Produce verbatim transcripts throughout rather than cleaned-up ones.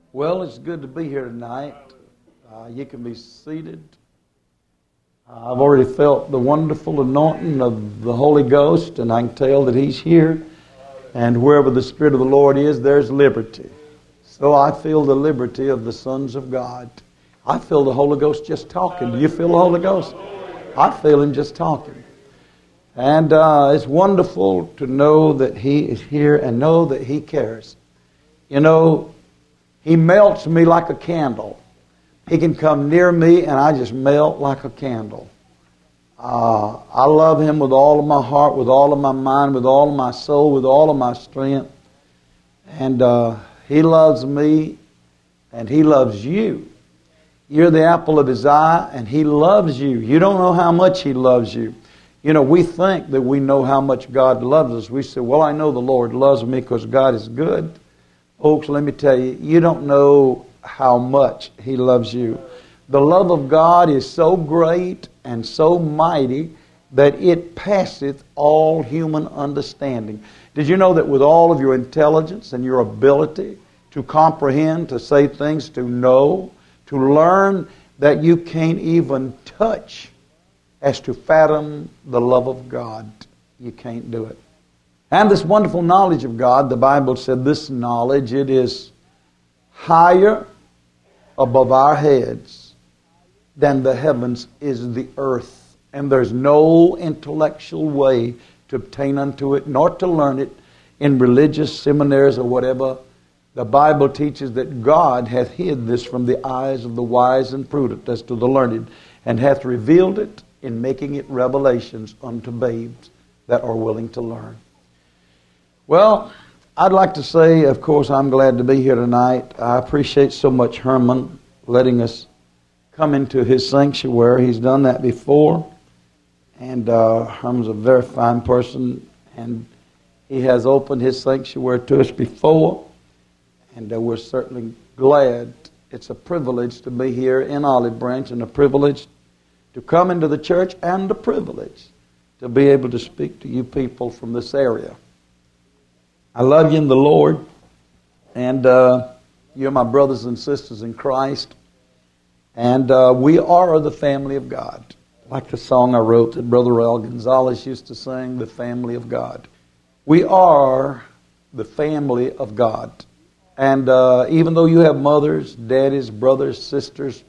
Well, it's good to be here tonight. Uh, you can be seated. Uh, I've already felt the wonderful anointing of the Holy Ghost, and I can tell that He's here. And wherever the Spirit of the Lord is, there's liberty. So I feel the liberty of the sons of God. I feel the Holy Ghost just talking. Do you feel the Holy Ghost? I feel Him just talking. And uh, it's wonderful to know that He is here and know that He cares. You know, He melts me like a candle. He can come near me and I just melt like a candle. Uh, I love Him with all of my heart, with all of my mind, with all of my soul, with all of my strength. And uh, He loves me and He loves you. You're the apple of His eye and He loves you. You don't know how much He loves you. You know, we think that we know how much God loves us. We say, well, I know the Lord loves me because God is good. Folks, let me tell you, you don't know how much He loves you. The love of God is so great and so mighty that it passeth all human understanding. Did you know that with all of your intelligence and your ability to comprehend, to say things, to know, to learn, that you can't even touch as to fathom the love of God? You can't do it. And this wonderful knowledge of God, the Bible said this knowledge, it is higher above our heads than the heavens is the earth. And there's no intellectual way to obtain unto it, nor to learn it in religious seminaries or whatever. The Bible teaches that God hath hid this from the eyes of the wise and prudent as to the learned, and hath revealed it in making it revelations unto babes that are willing to learn. Well, I'd like to say, of course, I'm glad to be here tonight. I appreciate so much Herman letting us come into his sanctuary. He's done that before. And uh, Herman's a very fine person. And he has opened his sanctuary to us before. And uh, we're certainly glad. It's a privilege to be here in Olive Branch, and a privilege to come into the church, and a privilege to be able to speak to you people from this area. I love you in the Lord, and uh, you're my brothers and sisters in Christ, and uh, we are the family of God. Like the song I wrote that Brother Raul Gonzalez used to sing, the family of God. We are the family of God. And uh, even though you have mothers, daddies, brothers, sisters,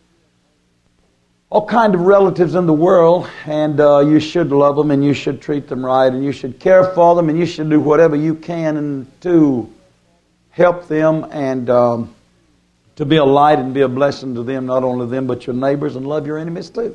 all kind of relatives in the world, and uh, you should love them, and you should treat them right, and you should care for them, and you should do whatever you can and to help them and um, to be a light and be a blessing to them, not only them but your neighbors, and love your enemies too.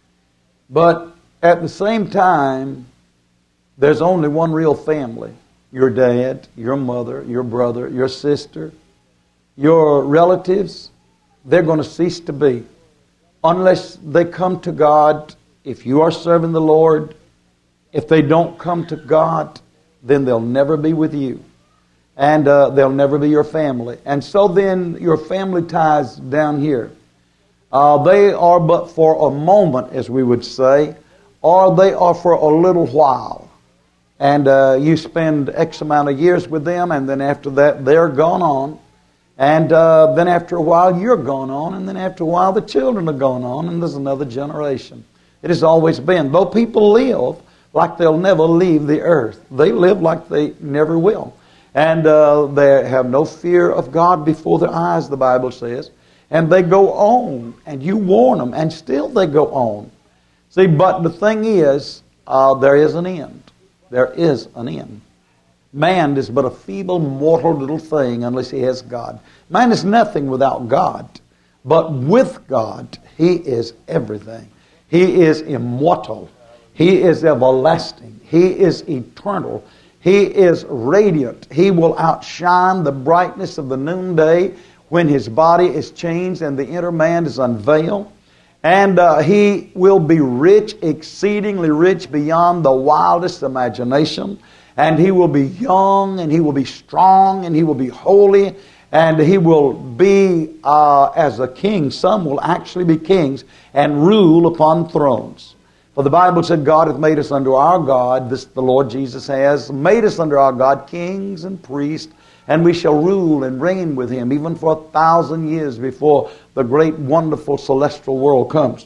But at the same time, there's only one real family. Your dad, your mother, your brother, your sister, your relatives, they're going to cease to be. Unless they come to God, if you are serving the Lord, if they don't come to God, then they'll never be with you. And uh, they'll never be your family. And so then your family ties down here, uh, they are but for a moment, as we would say, or they are for a little while. And uh, you spend X amount of years with them, and then after that they're gone on. And uh, then after a while, you're gone on. And then after a while, the children are gone on. And there's another generation. It has always been. Though people live like they'll never leave the earth. They live like they never will. And uh, they have no fear of God before their eyes, the Bible says. And they go on. And you warn them. And still they go on. See, but the thing is, uh, there is an end. There is an end. Man is but a feeble, mortal little thing unless he has God. Man is nothing without God. But with God, he is everything. He is immortal. He is everlasting. He is eternal. He is radiant. He will outshine the brightness of the noonday when his body is changed and the inner man is unveiled. And uh, he will be rich, exceedingly rich beyond the wildest imagination. And he will be young, and he will be strong, and he will be holy, and he will be uh, as a king. Some will actually be kings and rule upon thrones. For the Bible said, God hath made us unto our God, this the Lord Jesus has, made us unto our God kings and priests And we shall rule and reign with Him even for a thousand years before the great, wonderful, celestial world comes.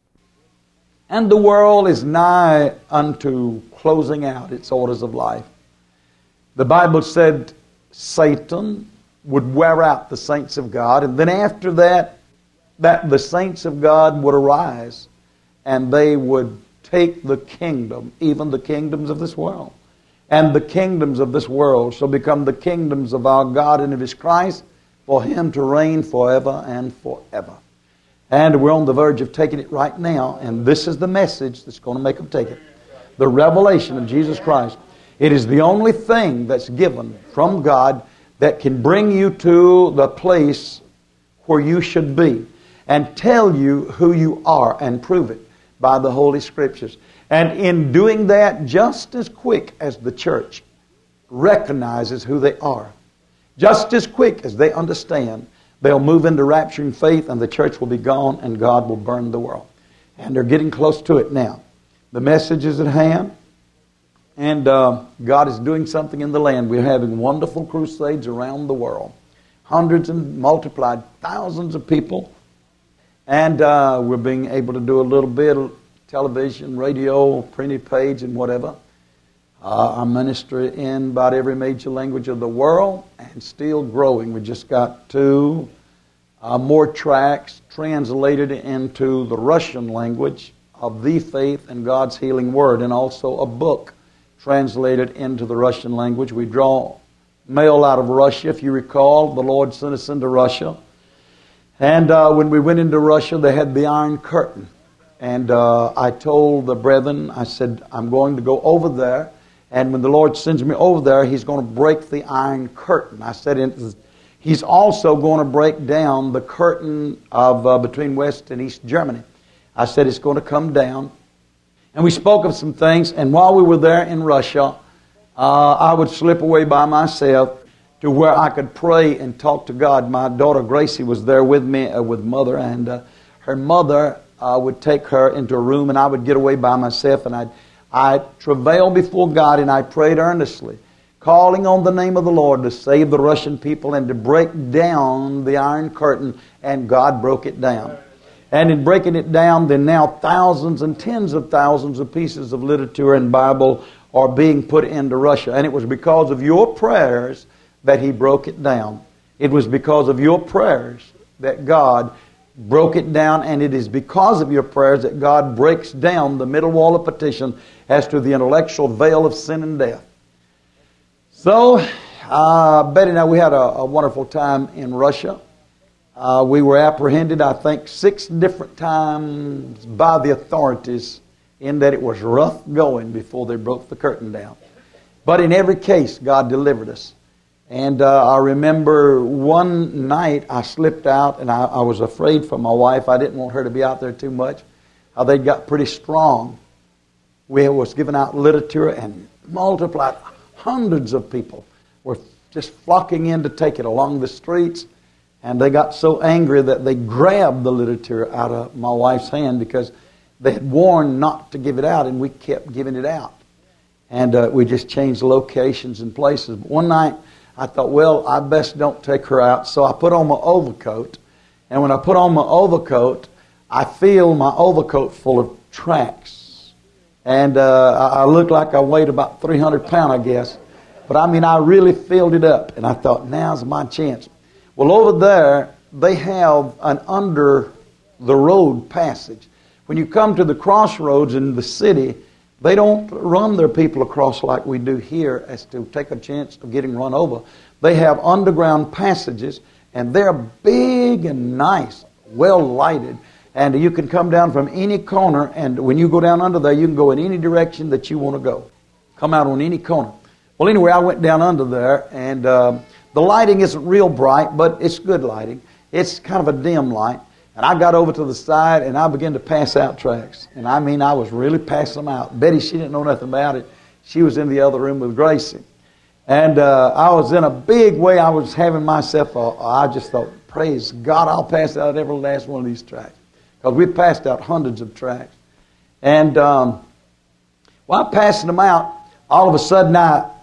And the world is nigh unto closing out its orders of life. The Bible said Satan would wear out the saints of God, and then after that, that the saints of God would arise, and they would take the kingdom, even the kingdoms of this world. And the kingdoms of this world shall become the kingdoms of our God and of His Christ, for Him to reign forever and forever. And we're on the verge of taking it right now, and this is the message that's going to make them take it. The revelation of Jesus Christ. It is the only thing that's given from God that can bring you to the place where you should be and tell you who you are and prove it by the Holy Scriptures. And in doing that, just as quick as the church recognizes who they are, just as quick as they understand, they'll move into rapturing faith, and the church will be gone, and God will burn the world. And they're getting close to it now. The message is at hand, and uh, God is doing something in the land. We're having wonderful crusades around the world. Hundreds and multiplied, thousands of people. And uh, we're being able to do a little bit of television, radio, printed page, and whatever. Uh, I minister in about every major language of the world, and still growing. We just got two uh, more tracts translated into the Russian language of The Faith and God's Healing Word, and also a book translated into the Russian language. We draw mail out of Russia. If you recall, the Lord sent us into Russia. And uh, when we went into Russia, they had the Iron Curtain. And uh, I told the brethren, I said, I'm going to go over there. And when the Lord sends me over there, He's going to break the Iron Curtain. I said, He's also going to break down the curtain of uh, between West and East Germany. I said, it's going to come down. And we spoke of some things. And while we were there in Russia, uh, I would slip away by myself to where I could pray and talk to God. My daughter Gracie was there with me, uh, with mother, and uh, her mother uh, would take her into a room, and I would get away by myself, and I'd, I'd travail before God, and I prayed earnestly, calling on the name of the Lord to save the Russian people and to break down the Iron Curtain, and God broke it down. And in breaking it down, then now thousands and tens of thousands of pieces of literature and Bible are being put into Russia, and it was because of your prayers that He broke it down. It was because of your prayers that God broke it down, and it is because of your prayers that God breaks down the middle wall of partition as to the intellectual veil of sin and death. So, uh, Betty and I, we had a, a wonderful time in Russia. Uh, we were apprehended, I think, six different times by the authorities, in that it was rough going before they broke the curtain down. But in every case, God delivered us. And uh, I remember one night I slipped out, and I, I was afraid for my wife. I didn't want her to be out there too much. How they got pretty strong. We was giving out literature, and multiplied hundreds of people were just flocking in to take it along the streets. And they got so angry that they grabbed the literature out of my wife's hand, because they had warned not to give it out, and we kept giving it out. And uh, we just changed locations and places. But one night, I thought, well, I best don't take her out. So I put on my overcoat. And when I put on my overcoat, I feel my overcoat full of tracts. And uh, I looked like I weighed about three hundred pounds, I guess. But I mean, I really filled it up. And I thought, now's my chance. Well, over there, they have an under the road passage. When you come to the crossroads in the city, they don't run their people across like we do here as to take a chance of getting run over. They have underground passages, and they're big and nice, well lighted. And you can come down from any corner, and when you go down under there, you can go in any direction that you want to go. Come out on any corner. Well, anyway, I went down under there, and uh, the lighting isn't real bright, but it's good lighting. It's kind of a dim light. And I got over to the side, and I began to pass out tracts. And I mean, I was really passing them out. Betty, she didn't know nothing about it. She was in the other room with Gracie. And uh, I was in a big way. I was having myself, a, I just thought, praise God, I'll pass out every last one of these tracts. Because we passed out hundreds of tracts. And um, while passing them out, all of a sudden I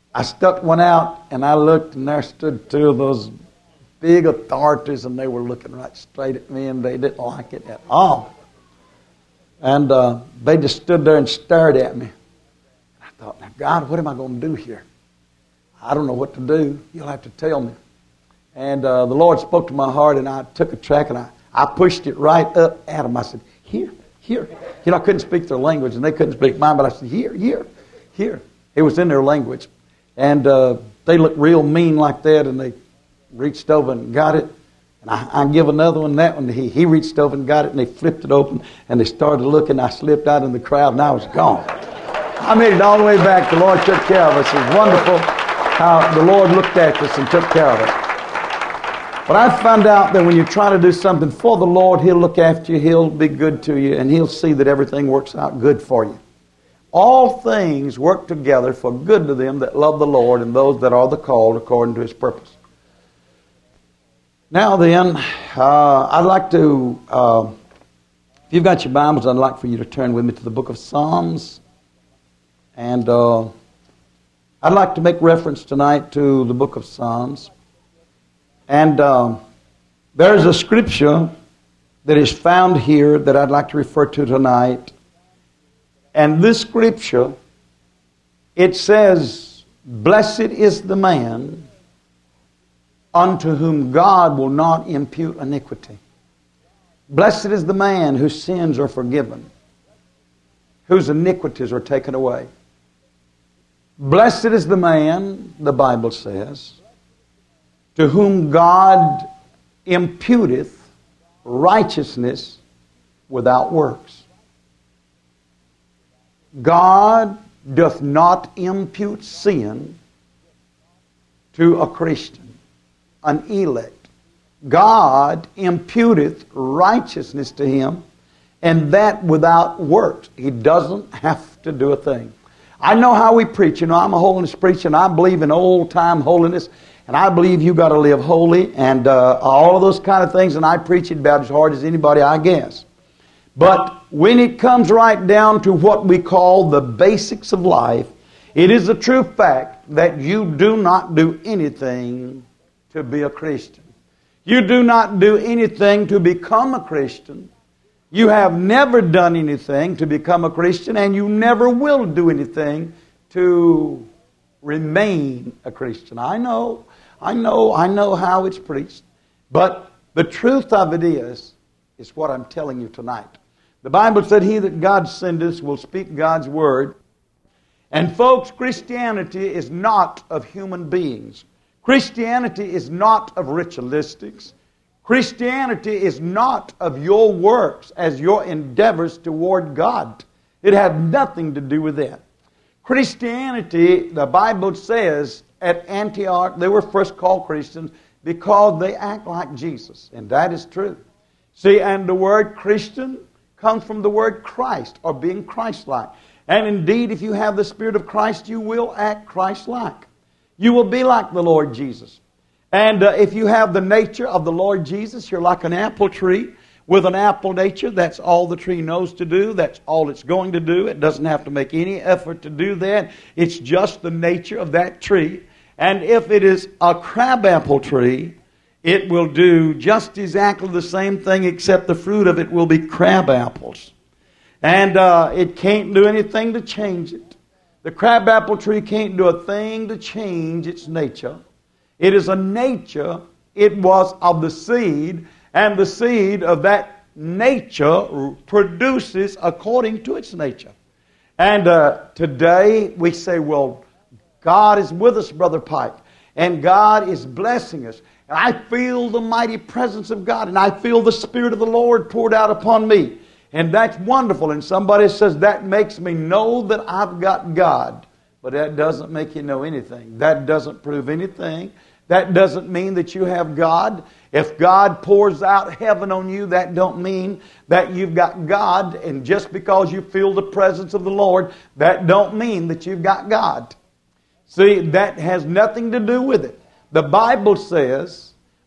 I stuck one out, and I looked, and there stood two of those big authorities, and they were looking right straight at me, and they didn't like it at all. And uh, they just stood there and stared at me. I thought, now, God, what am I going to do here? I don't know what to do. You'll have to tell me. And uh, the Lord spoke to my heart, and I took a track, and I, I pushed it right up at them. I said, here, here. You know, I couldn't speak their language, and they couldn't speak mine, but I said, here, here, here. It was in their language. And uh, they looked real mean like that, and they reached over and got it. And I, I give another one, that one. He, he reached over and got it, and they flipped it open, and they started looking. I slipped out in the crowd, and I was gone. I made it all the way back. The Lord took care of us. It was wonderful how the Lord looked at us and took care of us. But I found out that when you try to do something for the Lord, He'll look after you, He'll be good to you, and He'll see that everything works out good for you. All things work together for good to them that love the Lord and those that are the called according to His purpose. Now then, uh, I'd like to, uh, if you've got your Bibles, I'd like for you to turn with me to the book of Psalms. And uh, I'd like to make reference tonight to the book of Psalms. And uh, there's a scripture that is found here that I'd like to refer to tonight. And this scripture, it says, "Blessed is the man unto whom God will not impute iniquity. Blessed is the man whose sins are forgiven, whose iniquities are taken away. Blessed is the man," the Bible says, "to whom God imputeth righteousness without works." God doth not impute sin to a Christian, an elect. God imputeth righteousness to him, and that without works. He doesn't have to do a thing. I know how we preach. You know, I'm a holiness preacher, and I believe in old-time holiness, and I believe you got to live holy, and uh, all of those kind of things, and I preach it about as hard as anybody, I guess. But when it comes right down to what we call the basics of life, it is a true fact that you do not do anything to be a Christian. You do not do anything to become a Christian. You have never done anything to become a Christian, and you never will do anything to remain a Christian. I know, I know, I know how it's preached. But the truth of it is, is what I'm telling you tonight. The Bible said, "He that God sendeth will speak God's word." And folks, Christianity is not of human beings. Christianity is not of ritualistics. Christianity is not of your works as your endeavors toward God. It had nothing to do with that. Christianity, the Bible says, at Antioch, they were first called Christians because they act like Jesus. And that is true. See, and the word Christian comes from the word Christ, or being Christ-like. And indeed, if you have the Spirit of Christ, you will act Christ-like. You will be like the Lord Jesus. And uh, if you have the nature of the Lord Jesus, you're like an apple tree with an apple nature. That's all the tree knows to do. That's all it's going to do. It doesn't have to make any effort to do that. It's just the nature of that tree. And if it is a crabapple tree, it will do just exactly the same thing, except the fruit of it will be crab apples. And uh, it can't do anything to change it. The crabapple tree can't do a thing to change its nature. It is a nature. It was of the seed, and the seed of that nature produces according to its nature. And uh, today we say, well, God is with us, Brother Pike, and God is blessing us. And I feel the mighty presence of God, and I feel the Spirit of the Lord poured out upon me. And that's wonderful. And somebody says, that makes me know that I've got God. But that doesn't make you know anything. That doesn't prove anything. That doesn't mean that you have God. If God pours out heaven on you, that don't mean that you've got God. And just because you feel the presence of the Lord, that don't mean that you've got God. See, that has nothing to do with it. The Bible says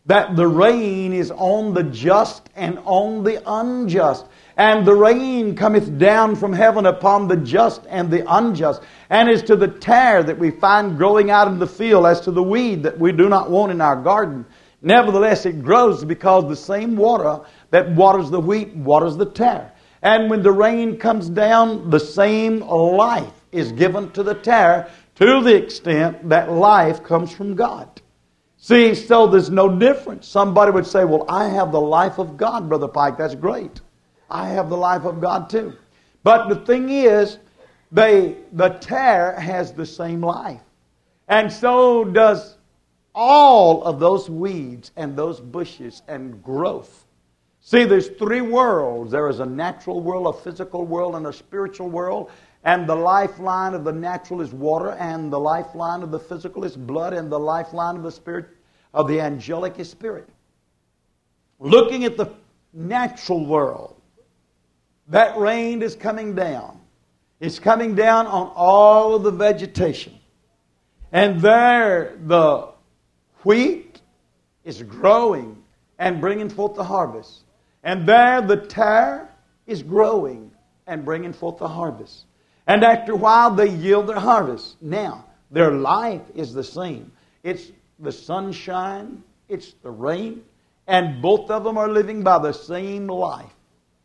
that the rain is on the just and on the unjust. And the rain cometh down from heaven upon the just and the unjust. And as to the tare that we find growing out in the field, as to the weed that we do not want in our garden, nevertheless it grows, because the same water that waters the wheat waters the tare. And when the rain comes down, the same life is given to the tare, to the extent that life comes from God. See, so there's no difference. Somebody would say, well, I have the life of God, Brother Pike. That's great. I have the life of God too. But the thing is, they, the tare has the same life. And so does all of those weeds and those bushes and growth. See, there's three worlds. There is a natural world, a physical world, and a spiritual world. And the lifeline of the natural is water, and the lifeline of the physical is blood, and the lifeline of the spirit, of the angelic, is spirit. Looking at the natural world, that rain is coming down. It's coming down on all of the vegetation. And there the wheat is growing and bringing forth the harvest. And there the tare is growing and bringing forth the harvest. And after a while they yield their harvest. Now, their life is the same. It's the sunshine, it's the rain, and both of them are living by the same life.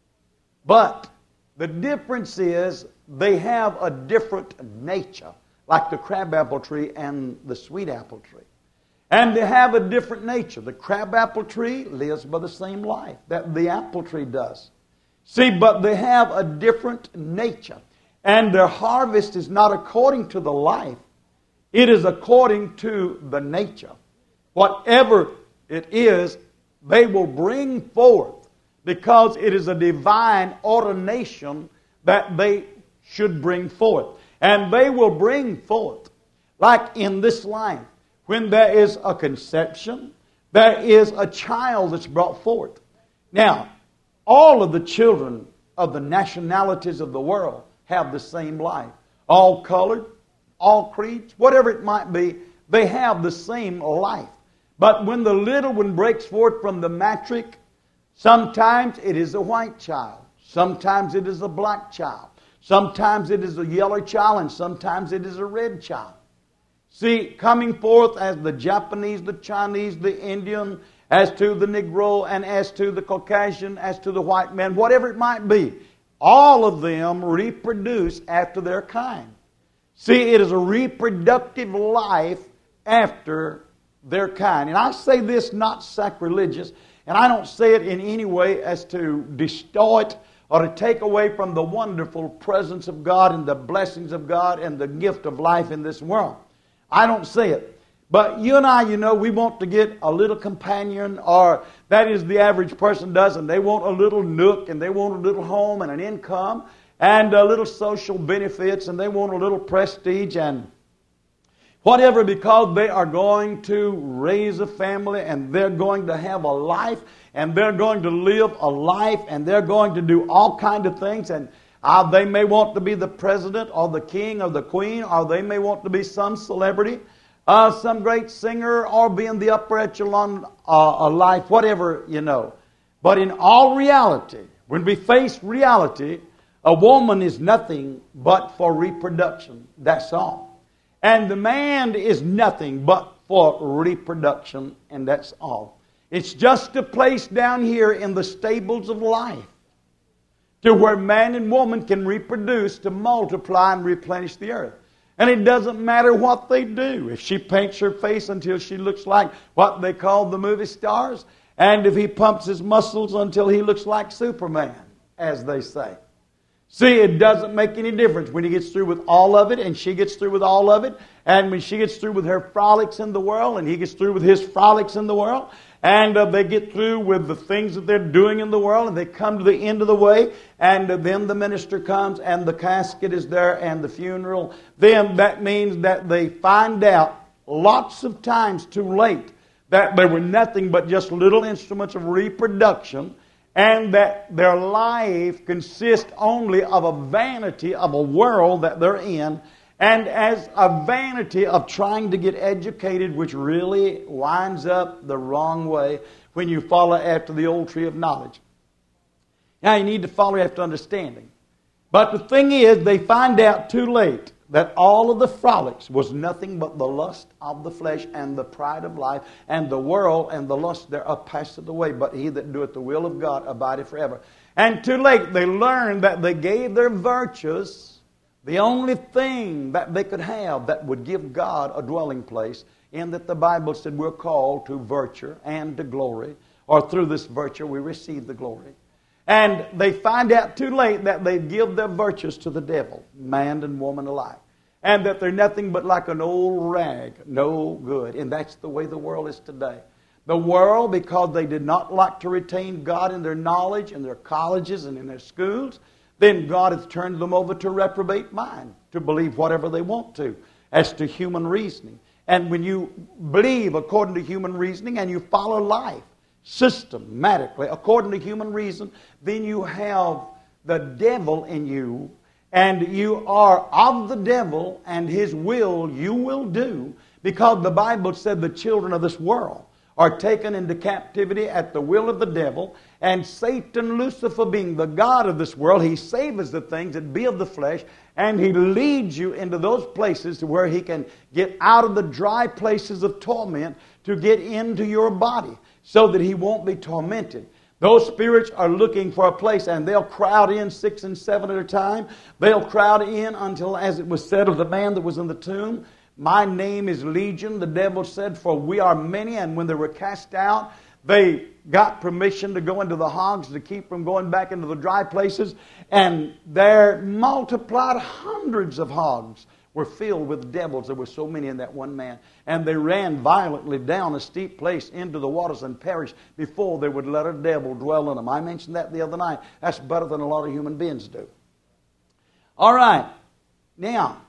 But the difference is they have a different nature, like the crabapple tree and the sweet apple tree. And they have a different nature. The crabapple tree lives by the same life that the apple tree does. See, but they have a different nature. And their harvest is not according to the life. It is according to the nature. Whatever it is, they will bring forth, because it is a divine ordination that they should bring forth. And they will bring forth, like in this life, when there is a conception, there is a child that's brought forth. Now, all of the children of the nationalities of the world have the same life. All colored, all creeds, whatever it might be, they have the same life. But when the little one breaks forth from the matric, sometimes it is a white child. Sometimes it is a black child. Sometimes it is a yellow child, and sometimes it is a red child. See, coming forth as the Japanese, the Chinese, the Indian, as to the Negro, and as to the Caucasian, as to the white man, whatever it might be, all of them reproduce after their kind. See, it is a reproductive life after their kind. And I say this not sacrilegious, and I don't say it in any way as to distort or to take away from the wonderful presence of God and the blessings of God and the gift of life in this world. I don't say it. But you and I, you know, we want to get a little companion, or that is the average person does, and they want a little nook, and they want a little home and an income and a little social benefits, and they want a little prestige and whatever, because they are going to raise a family, and they're going to have a life, and they're going to live a life, and they're going to do all kinds of things. And uh, they may want to be the president or the king or the queen, or they may want to be some celebrity, uh, some great singer, or be in the upper echelon uh, of life, whatever, you know. But in all reality, when we face reality, a woman is nothing but for reproduction. That's all. And the man is nothing but for reproduction, and that's all. It's just a place down here in the stables of life to where man and woman can reproduce, to multiply and replenish the earth. And it doesn't matter what they do. If she paints her face until she looks like what they call the movie stars, and if he pumps his muscles until he looks like Superman, as they say. See, it doesn't make any difference when he gets through with all of it, and she gets through with all of it, and when she gets through with her frolics in the world, and he gets through with his frolics in the world, and uh, they get through with the things that they're doing in the world, and they come to the end of the way, and uh, then the minister comes, and the casket is there, and the funeral. Then that means that they find out lots of times too late that they were nothing but just little instruments of reproduction, and that their life consists only of a vanity of a world that they're in, And as a vanity of trying to get educated, which really winds up the wrong way when you follow after the old tree of knowledge. Now you need to follow after understanding. But the thing is, they find out too late that all of the frolics was nothing but the lust of the flesh and the pride of life, and the world and the lust thereof passeth away, but he that doeth the will of God abideth forever. And too late they learned that they gave their virtues the only thing that they could have that would give God a dwelling place, in that the Bible said we're called to virtue and to glory, or through this virtue we receive the glory. And they find out too late that they give their virtues to the devil, man and woman alike. And that they're nothing but like an old rag, no good. And that's the way the world is today. The world, because they did not like to retain God in their knowledge, in their colleges and in their schools, then God has turned them over to reprobate mind, to believe whatever they want to, as to human reasoning. And when you believe according to human reasoning and you follow life systematically, according to human reason, then you have the devil in you, and you are of the devil, and his will you will do, because the Bible said the children of this world are taken into captivity at the will of the devil, and Satan, Lucifer, being the god of this world, he savors the things that be of the flesh, and he leads you into those places to where he can get out of the dry places of torment to get into your body, so that he won't be tormented. Those spirits are looking for a place, and they'll crowd in six and seven at a time. They'll crowd in until, as it was said of the man that was in the tomb, my name is Legion, the devil said, for we are many. And when they were cast out, they got permission to go into the hogs to keep from going back into the dry places. And there multiplied hundreds of hogs were filled with devils. There were so many in that one man. And they ran violently down a steep place into the waters and perished before they would let a devil dwell in them. I mentioned that the other night. That's better than a lot of human beings do. All right. Now,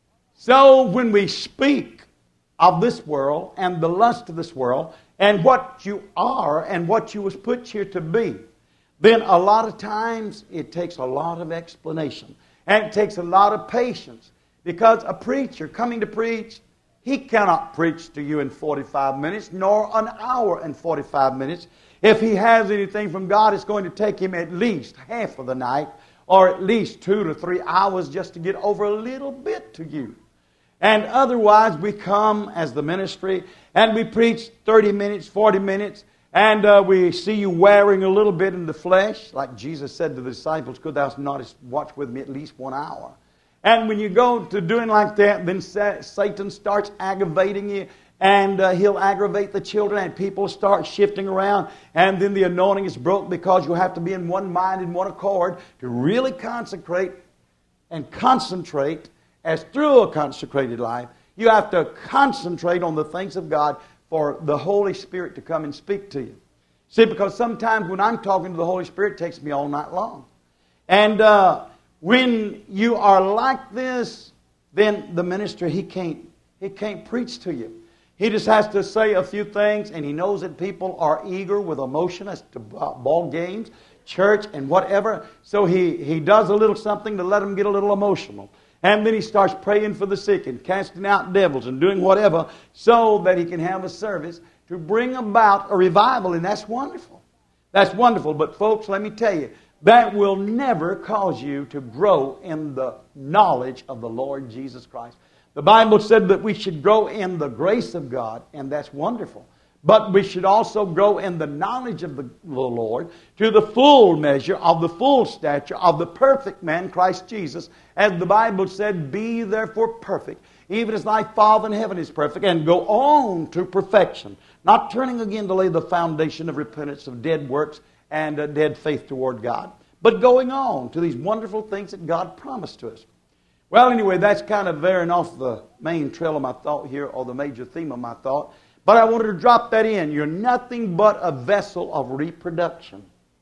so when we speak of this world and the lust of this world and what you are and what you was put here to be, then a lot of times it takes a lot of explanation. And it takes a lot of patience. Because a preacher coming to preach, he cannot preach to you in forty-five minutes, nor an hour and forty-five minutes. If he has anything from God, it's going to take him at least half of the night, or at least two to three hours just to get over a little bit to you. And otherwise, we come as the ministry, and we preach thirty minutes, forty minutes, and uh, we see you wearing a little bit in the flesh. Like Jesus said to the disciples, could thou not watch with me at least one hour? And when you go to doing like that, then Satan starts aggravating you, and uh, he'll aggravate the children, and people start shifting around, and then the anointing is broke because you have to be in one mind and one accord to really consecrate and concentrate as through a consecrated life. You have to concentrate on the things of God for the Holy Spirit to come and speak to you. See, because sometimes when I'm talking to the Holy Spirit, it takes me all night long. And uh, when you are like this, then the minister, he can't, he can't preach to you. He just has to say a few things, and he knows that people are eager with emotion as to ball games, church, and whatever. So he, he does a little something to let them get a little emotional. And then he starts praying for the sick and casting out devils and doing whatever so that he can have a service to bring about a revival. And that's wonderful. That's wonderful. But folks, let me tell you, that will never cause you to grow in the knowledge of the Lord Jesus Christ. The Bible said that we should grow in the grace of God, and that's wonderful. But we should also grow in the knowledge of the, the Lord to the full measure of the full stature of the perfect man, Christ Jesus. As the Bible said, be therefore perfect, even as thy Father in heaven is perfect, and go on to perfection. Not turning again to lay the foundation of repentance of dead works and a dead faith toward God, but going on to these wonderful things that God promised to us. Well, anyway, that's kind of veering off the main trail of my thought here, or the major theme of my thought. But I wanted to drop that in. You're nothing but a vessel of reproduction.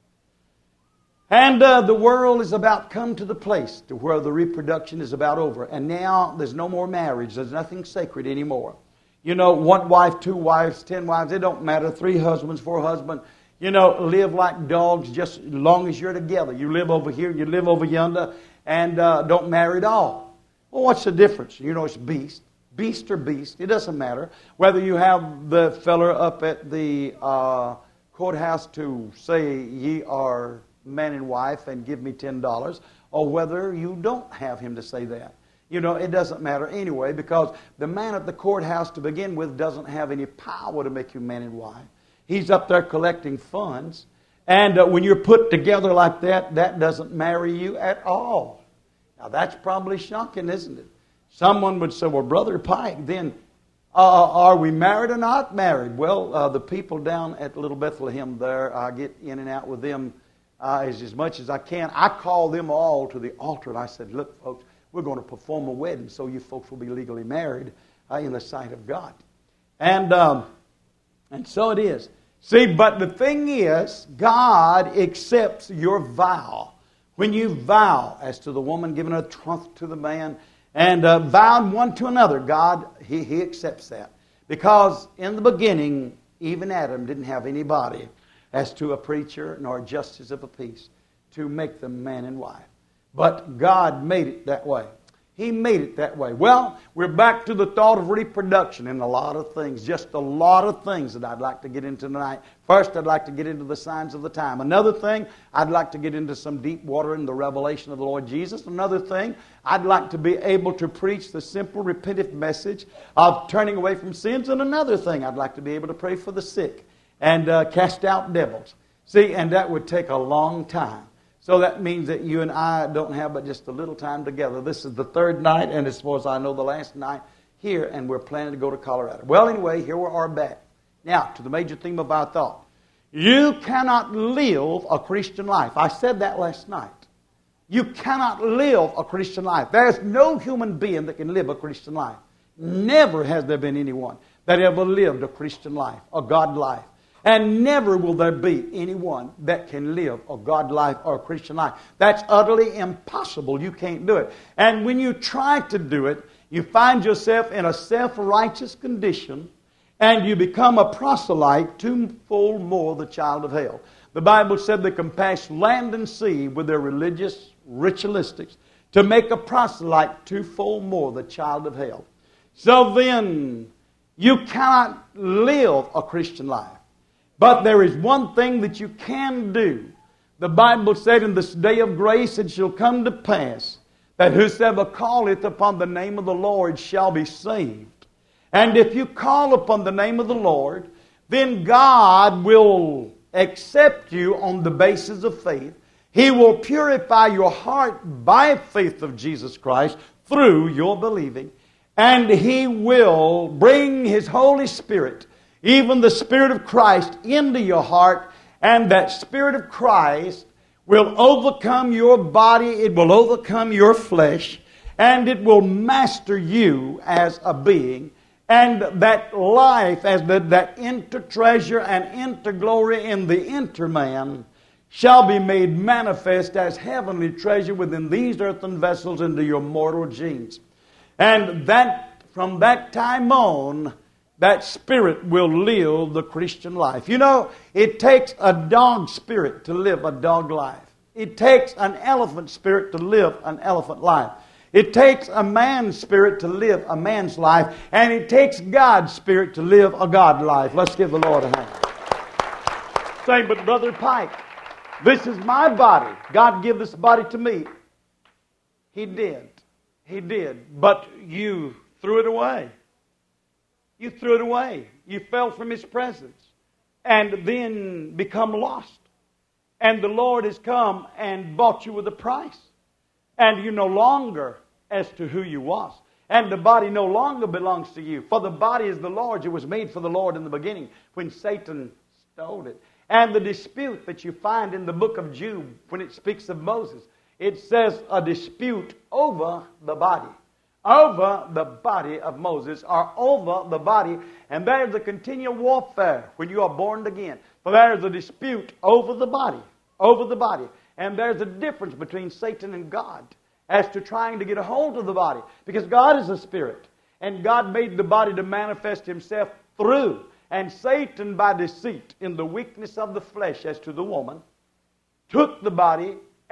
And uh, the world is about come to the place to where the reproduction is about over. And now there's no more marriage. There's nothing sacred anymore. You know, one wife, two wives, ten wives, it don't matter. Three husbands, four husbands. You know, live like dogs just as long as you're together. You live over here, you live over yonder, and uh, don't marry at all. Well, what's the difference? You know, it's beast. Beast or beast. It doesn't matter. Whether you have the feller up at the uh, courthouse to say, ye are man and wife and give me ten dollars, or whether you don't have him to say that. You know, it doesn't matter anyway, because the man at the courthouse to begin with doesn't have any power to make you man and wife. He's up there collecting funds. And uh, when you're put together like that, that doesn't marry you at all. Now, that's probably shocking, isn't it? Someone would say, well, Brother Pike, then uh, are we married or not married? Well, uh, the people down at Little Bethlehem there, I get in and out with them uh, as, as much as I can. I call them all to the altar, and I said, look, folks, we're going to perform a wedding so you folks will be legally married uh, in the sight of God. And, um, and so it is. See, but the thing is, God accepts your vow. When you vow, as to the woman giving a troth to the man, and uh, vowed one to another, God, he, he accepts that. Because in the beginning, even Adam didn't have anybody as to a preacher nor a justice of a peace to make them man and wife. But God made it that way. He made it that way. Well, we're back to the thought of reproduction and a lot of things, just a lot of things that I'd like to get into tonight. First, I'd like to get into the signs of the time. Another thing, I'd like to get into some deep water in the revelation of the Lord Jesus. Another thing, I'd like to be able to preach the simple, repentant message of turning away from sins. And another thing, I'd like to be able to pray for the sick and uh, cast out devils. See, and that would take a long time. So that means that you and I don't have but just a little time together. This is the third night, and as far as I know, the last night here, and we're planning to go to Colorado. Well, anyway, here we are back. Now, to the major theme of our thought. You cannot live a Christian life. I said that last night. You cannot live a Christian life. There's no human being that can live a Christian life. Never has there been anyone that ever lived a Christian life, a God life. And never will there be anyone that can live a God life or a Christian life. That's utterly impossible. You can't do it. And when you try to do it, you find yourself in a self-righteous condition, and you become a proselyte, twofold more the child of hell. The Bible said they compassed land and sea with their religious ritualistics to make a proselyte twofold more the child of hell. So then, you cannot live a Christian life. But there is one thing that you can do. The Bible said, in this day of grace it shall come to pass that whosoever calleth upon the name of the Lord shall be saved. And if you call upon the name of the Lord, then God will accept you on the basis of faith. He will purify your heart by faith of Jesus Christ through your believing. And He will bring His Holy Spirit, even the Spirit of Christ, into your heart, and that Spirit of Christ will overcome your body, it will overcome your flesh, and it will master you as a being. And that life, as the, that inter-treasure and inter-glory in the inter-man, shall be made manifest as heavenly treasure within these earthen vessels into your mortal genes. And that, from that time on, that spirit will live the Christian life. You know, it takes a dog spirit to live a dog life. It takes an elephant spirit to live an elephant life. It takes a man's spirit to live a man's life. And it takes God's spirit to live a God life. Let's give the Lord a hand. Saying, but Brother Pike, this is my body. God give this body to me. He did. He did. But you threw it away. You threw it away. You fell from His presence. And then become lost. And the Lord has come and bought you with a price. And you're no longer as to who you was. And the body no longer belongs to you. For the body is the Lord's. It was made for the Lord in the beginning when Satan stole it. And the dispute that you find in the book of Jude when it speaks of Moses, it says a dispute over the body. Over the body of Moses, or over the body, and there is a continual warfare when you are born again. For there is a dispute over the body, over the body. And there's a difference between Satan and God as to trying to get a hold of the body. Because God is a spirit, and God made the body to manifest Himself through. And Satan, by deceit, in the weakness of the flesh as to the woman, took the body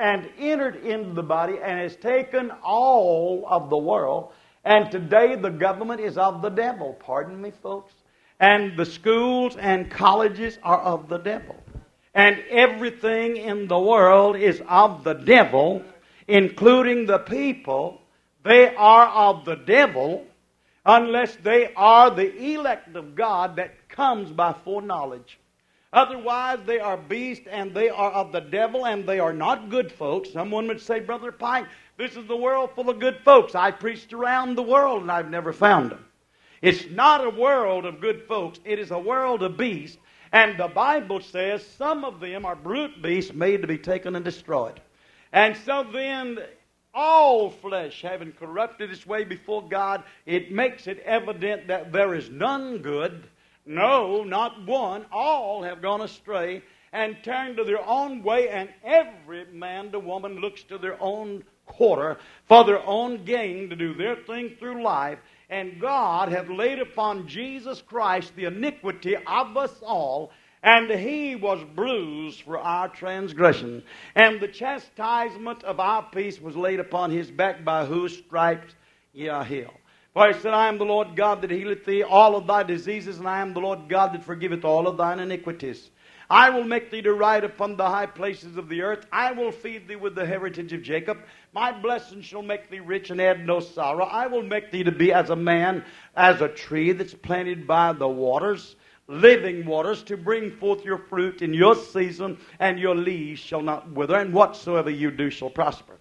and entered into the body and has taken all of the world. And today the government is of the devil. Pardon me, folks. And the schools and colleges are of the devil. And everything in the world is of the devil, including the people. They are of the devil unless they are the elect of God that comes by foreknowledge. Otherwise, they are beasts and they are of the devil and they are not good folks. Someone would say, Brother Pike, this is the world full of good folks. I preached around the world and I've never found them. It's not a world of good folks. It is a world of beasts. And the Bible says some of them are brute beasts made to be taken and destroyed. And so then, all flesh having corrupted its way before God, it makes it evident that there is none good. No, not one. All have gone astray and turned to their own way, and every man to woman looks to their own quarter for their own gain to do their thing through life. And God hath laid upon Jesus Christ the iniquity of us all, and He was bruised for our transgression. And the chastisement of our peace was laid upon His back, by whose stripes ye are healed. For He said, I am the Lord God that healeth thee all of thy diseases, and I am the Lord God that forgiveth all of thine iniquities. I will make thee to ride upon the high places of the earth. I will feed thee with the heritage of Jacob. My blessing shall make thee rich and add no sorrow. I will make thee to be as a man, as a tree that's planted by the waters, living waters, to bring forth your fruit in your season, and your leaves shall not wither, and whatsoever you do shall prosper.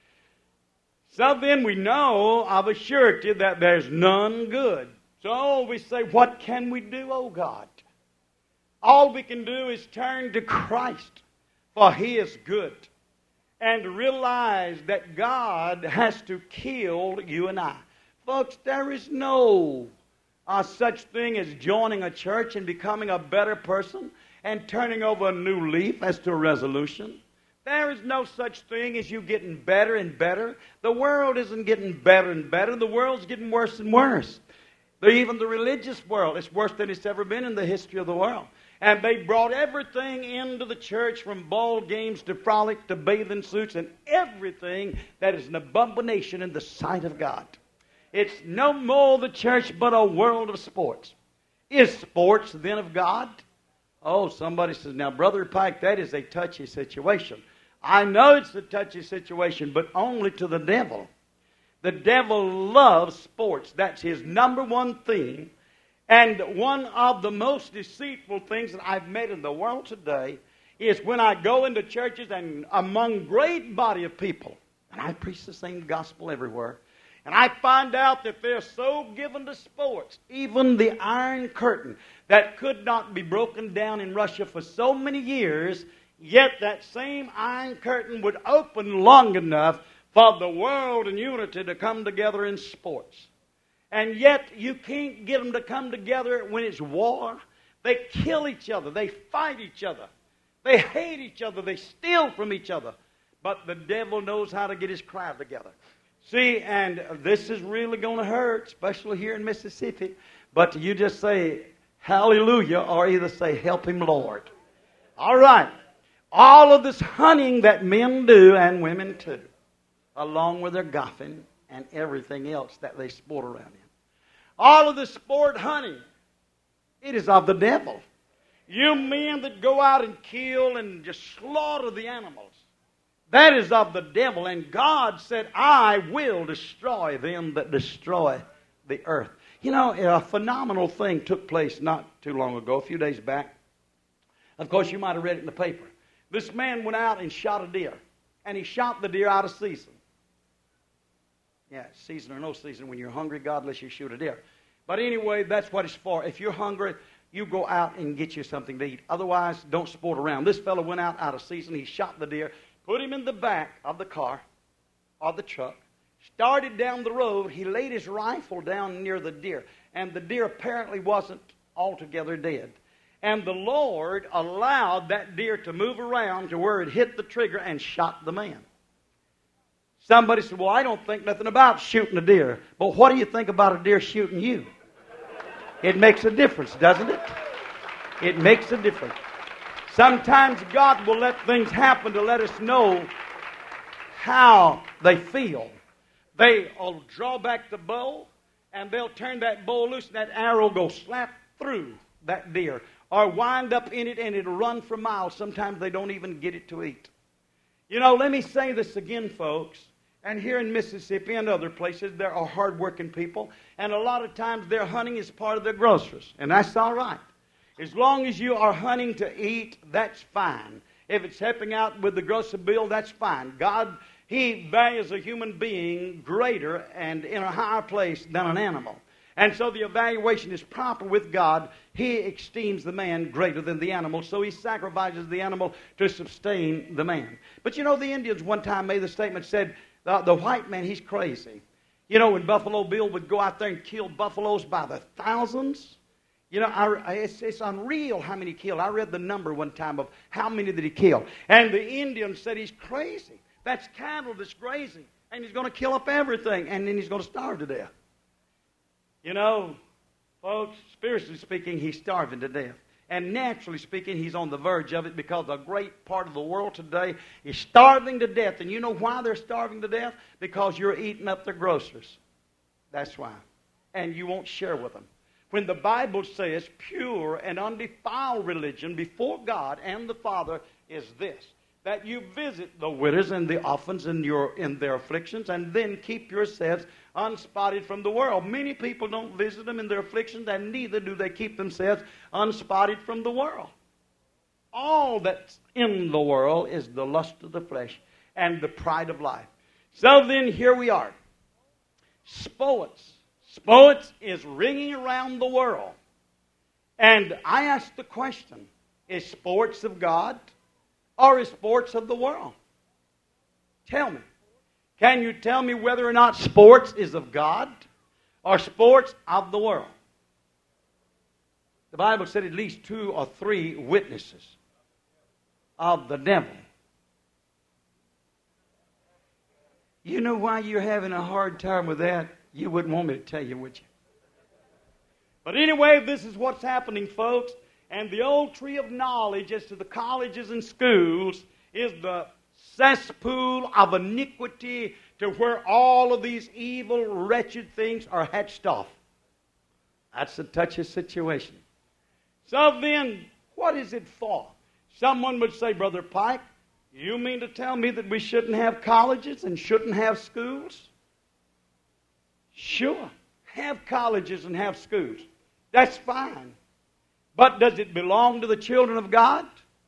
So then we know of a surety that there's none good. So we say, what can we do, O God? All we can do is turn to Christ, for He is good, and realize that God has to kill you and I. Folks, there is no uh, such thing as joining a church and becoming a better person and turning over a new leaf as to a resolution. There is no such thing as you getting better and better. The world isn't getting better and better. The world's getting worse and worse. Even the religious world is worse than it's ever been in the history of the world. And they brought everything into the church, from ball games to frolic to bathing suits, and everything that is an abomination in the sight of God. It's no more the church but a world of sports. Is sports then of God? Oh, somebody says, now, Brother Pike, that is a touchy situation. I know it's a touchy situation, but only to the devil. The devil loves sports. That's his number one thing. And one of the most deceitful things that I've met in the world today is when I go into churches and among great body of people, and I preach the same gospel everywhere, and I find out that they're so given to sports, even the Iron Curtain, that could not be broken down in Russia for so many years, yet that same Iron Curtain would open long enough for the world in unity to come together in sports. And yet you can't get them to come together when it's war. They kill each other. They fight each other. They hate each other. They steal from each other. But the devil knows how to get his crowd together. See, and this is really going to hurt, especially here in Mississippi. But you just say, hallelujah, or either say, help him, Lord. All right. All of this hunting that men do and women too, along with their golfing and everything else that they sport around in. All of the sport hunting, it is of the devil. You men that go out and kill and just slaughter the animals, that is of the devil. And God said, I will destroy them that destroy the earth. You know, a phenomenal thing took place not too long ago, a few days back. Of course, you might have read it in the paper. This man went out and shot a deer. And he shot the deer out of season. Yeah, season or no season, when you're hungry, God lets you shoot a deer. But anyway, that's what it's for. If you're hungry, you go out and get you something to eat. Otherwise, don't sport around. This fellow went out out of season. He shot the deer, put him in the back of the car, or the truck, started down the road. He laid his rifle down near the deer, and the deer apparently wasn't altogether dead. And the Lord allowed that deer to move around to where it hit the trigger and shot the man. Somebody said, well, I don't think nothing about shooting a deer. But what do you think about a deer shooting you? It makes a difference, doesn't it? It makes a difference. Sometimes God will let things happen to let us know how they feel. They'll draw back the bow, and they'll turn that bow loose, and that arrow will go slap through that deer, or wind up in it, and it'll run for miles. Sometimes they don't even get it to eat. You know, let me say this again, folks. And here in Mississippi and other places, there are hard-working people, and a lot of times their hunting is part of their groceries, and that's all right. As long as you are hunting to eat, that's fine. If it's helping out with the grocery bill, that's fine. God, He values a human being greater and in a higher place than an animal. And so the evaluation is proper with God. He esteems the man greater than the animal, so He sacrifices the animal to sustain the man. But you know, the Indians one time made the statement, said, the, the white man, he's crazy. You know, when Buffalo Bill would go out there and kill buffaloes by the thousands, you know, I, it's, it's unreal how many he killed. I read the number one time of how many that he killed. And the Indians said he's crazy. That's cattle that's grazing, and he's going to kill up everything, and then he's going to starve to death. You know, folks, spiritually speaking, he's starving to death. And naturally speaking, he's on the verge of it, because a great part of the world today is starving to death. And you know why they're starving to death? Because you're eating up their groceries. That's why. And you won't share with them. When the Bible says pure and undefiled religion before God and the Father is this, that you visit the widows and the orphans in, your, in their afflictions, and then keep yourselves unspotted from the world. Many people don't visit them in their afflictions, and neither do they keep themselves unspotted from the world. All that's in the world is the lust of the flesh and the pride of life. So then here we are. Sports. Sports is ringing around the world. And I ask the question, is sports of God? Or is sports of the world? Tell me. Can you tell me whether or not sports is of God or sports of the world? The Bible said at least two or three witnesses of the devil. You know why you're having a hard time with that? You wouldn't want me to tell you, would you? But anyway, this is what's happening, folks. And the old tree of knowledge as to the colleges and schools is the cesspool of iniquity, to where all of these evil, wretched things are hatched off. That's a touchy situation. So then, what is it for? Someone would say, Brother Pike, you mean to tell me that we shouldn't have colleges and shouldn't have schools? Sure, have colleges and have schools. That's fine. But does it belong to the children of God?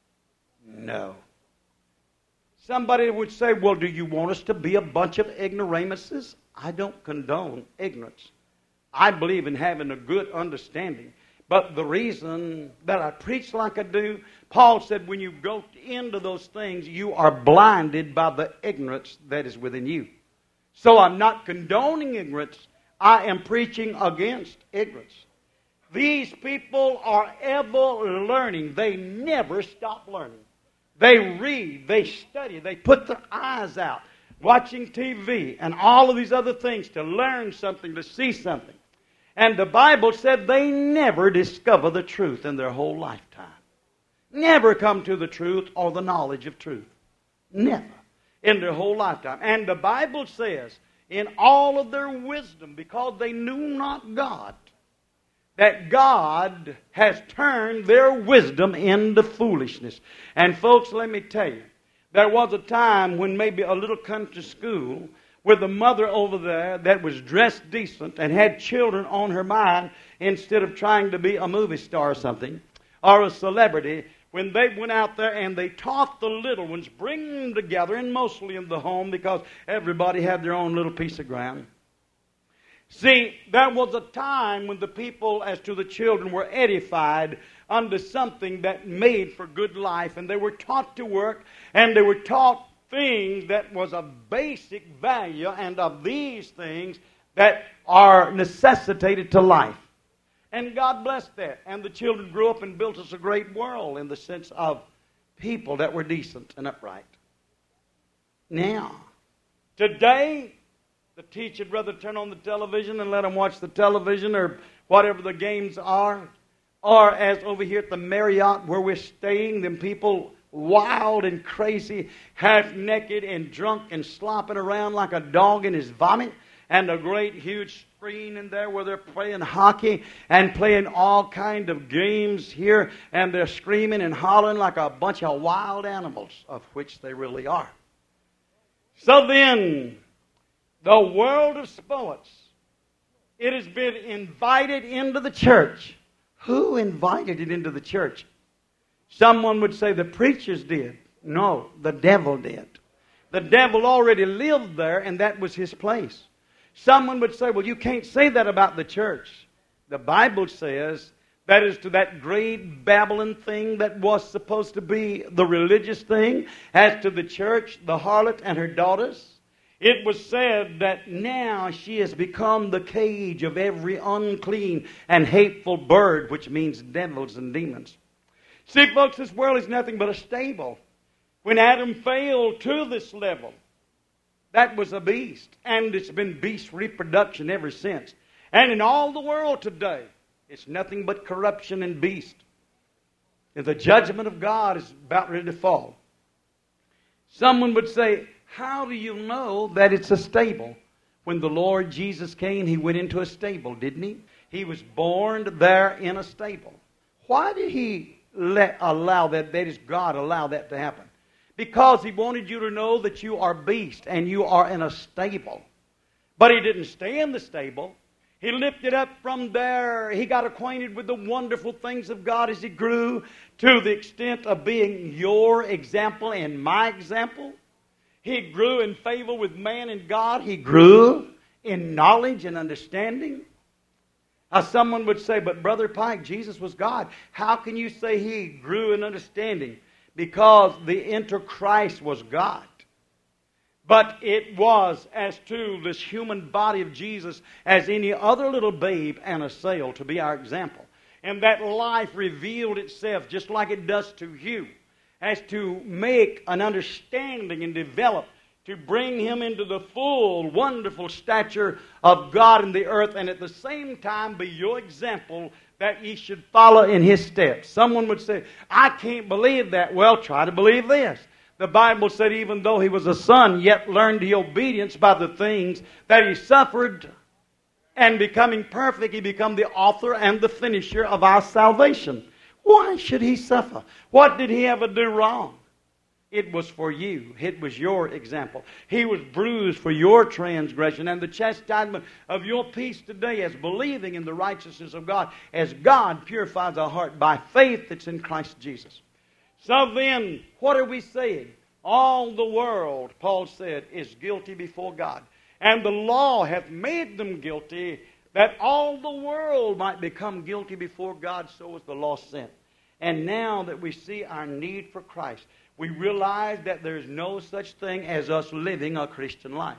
No. Somebody would say, well, do you want us to be a bunch of ignoramuses? I don't condone ignorance. I believe in having a good understanding. But the reason that I preach like I do, Paul said, when you go into those things, you are blinded by the ignorance that is within you. So I'm not condoning ignorance. I am preaching against ignorance. These people are ever learning. They never stop learning. They read, they study, they put their eyes out, watching T V and all of these other things to learn something, to see something. And the Bible said they never discover the truth in their whole lifetime. Never come to the truth or the knowledge of truth. Never. In their whole lifetime. And the Bible says, in all of their wisdom, because they knew not God, that God has turned their wisdom into foolishness. And folks, let me tell you, there was a time when maybe a little country school with a mother over there that was dressed decent and had children on her mind instead of trying to be a movie star or something, or a celebrity, when they went out there and they taught the little ones, bringing them together, and mostly in the home because everybody had their own little piece of ground. See, there was a time when the people, as to the children, were edified under something that made for good life, and they were taught to work, and they were taught things that was of basic value, and of these things that are necessitated to life. And God blessed that. And the children grew up and built us a great world in the sense of people that were decent and upright. Now, today, the teacher would rather turn on the television and let them watch the television or whatever the games are. Or as over here at the Marriott where we're staying, them people wild and crazy, half naked and drunk and slopping around like a dog in his vomit, and a great huge screen in there where they're playing hockey and playing all kind of games here, and they're screaming and hollering like a bunch of wild animals, of which they really are. So then, the world of sports, it has been invited into the church. Who invited it into the church? Someone would say the preachers did. No, the devil did. The devil already lived there, and that was his place. Someone would say, well, you can't say that about the church. The Bible says that is to that great Babylon thing that was supposed to be the religious thing, as to the church, the harlot and her daughters. It was said that now she has become the cage of every unclean and hateful bird, which means devils and demons. See, folks, this world is nothing but a stable. When Adam failed to this level, that was a beast. And it's been beast reproduction ever since. And in all the world today, it's nothing but corruption and beast. And the judgment of God is about ready to fall. Someone would say, how do you know that it's a stable? When the Lord Jesus came, He went into a stable, didn't He? He was born there in a stable. Why did He let allow that? That is, God allow that to happen. Because He wanted you to know that you are beast and you are in a stable. But He didn't stay in the stable. He lifted up from there. He got acquainted with the wonderful things of God as He grew, to the extent of being your example and my example. He grew in favor with man and God. He grew in knowledge and understanding. Now, someone would say, but Brother Pike, Jesus was God. How can you say He grew in understanding? Because the Antichrist was God. But it was as to this human body of Jesus as any other little babe and a sail to be our example. And that life revealed itself just like it does to you, as to make an understanding and develop, to bring him into the full, wonderful stature of God in the earth, and at the same time be your example that ye should follow in his steps. Someone would say, I can't believe that. Well, try to believe this. The Bible said even though he was a son, yet learned the obedience by the things that he suffered, and becoming perfect, he become the author and the finisher of our salvation. Why should he suffer? What did he ever do wrong? It was for you. It was your example. He was bruised for your transgression, and the chastisement of your peace today, as believing in the righteousness of God, as God purifies our heart by faith that's in Christ Jesus. So then, what are we saying? All the world, Paul said, is guilty before God. And the law hath made them guilty, that all the world might become guilty before God, so was the law sent. And now that we see our need for Christ, we realize that there is no such thing as us living a Christian life.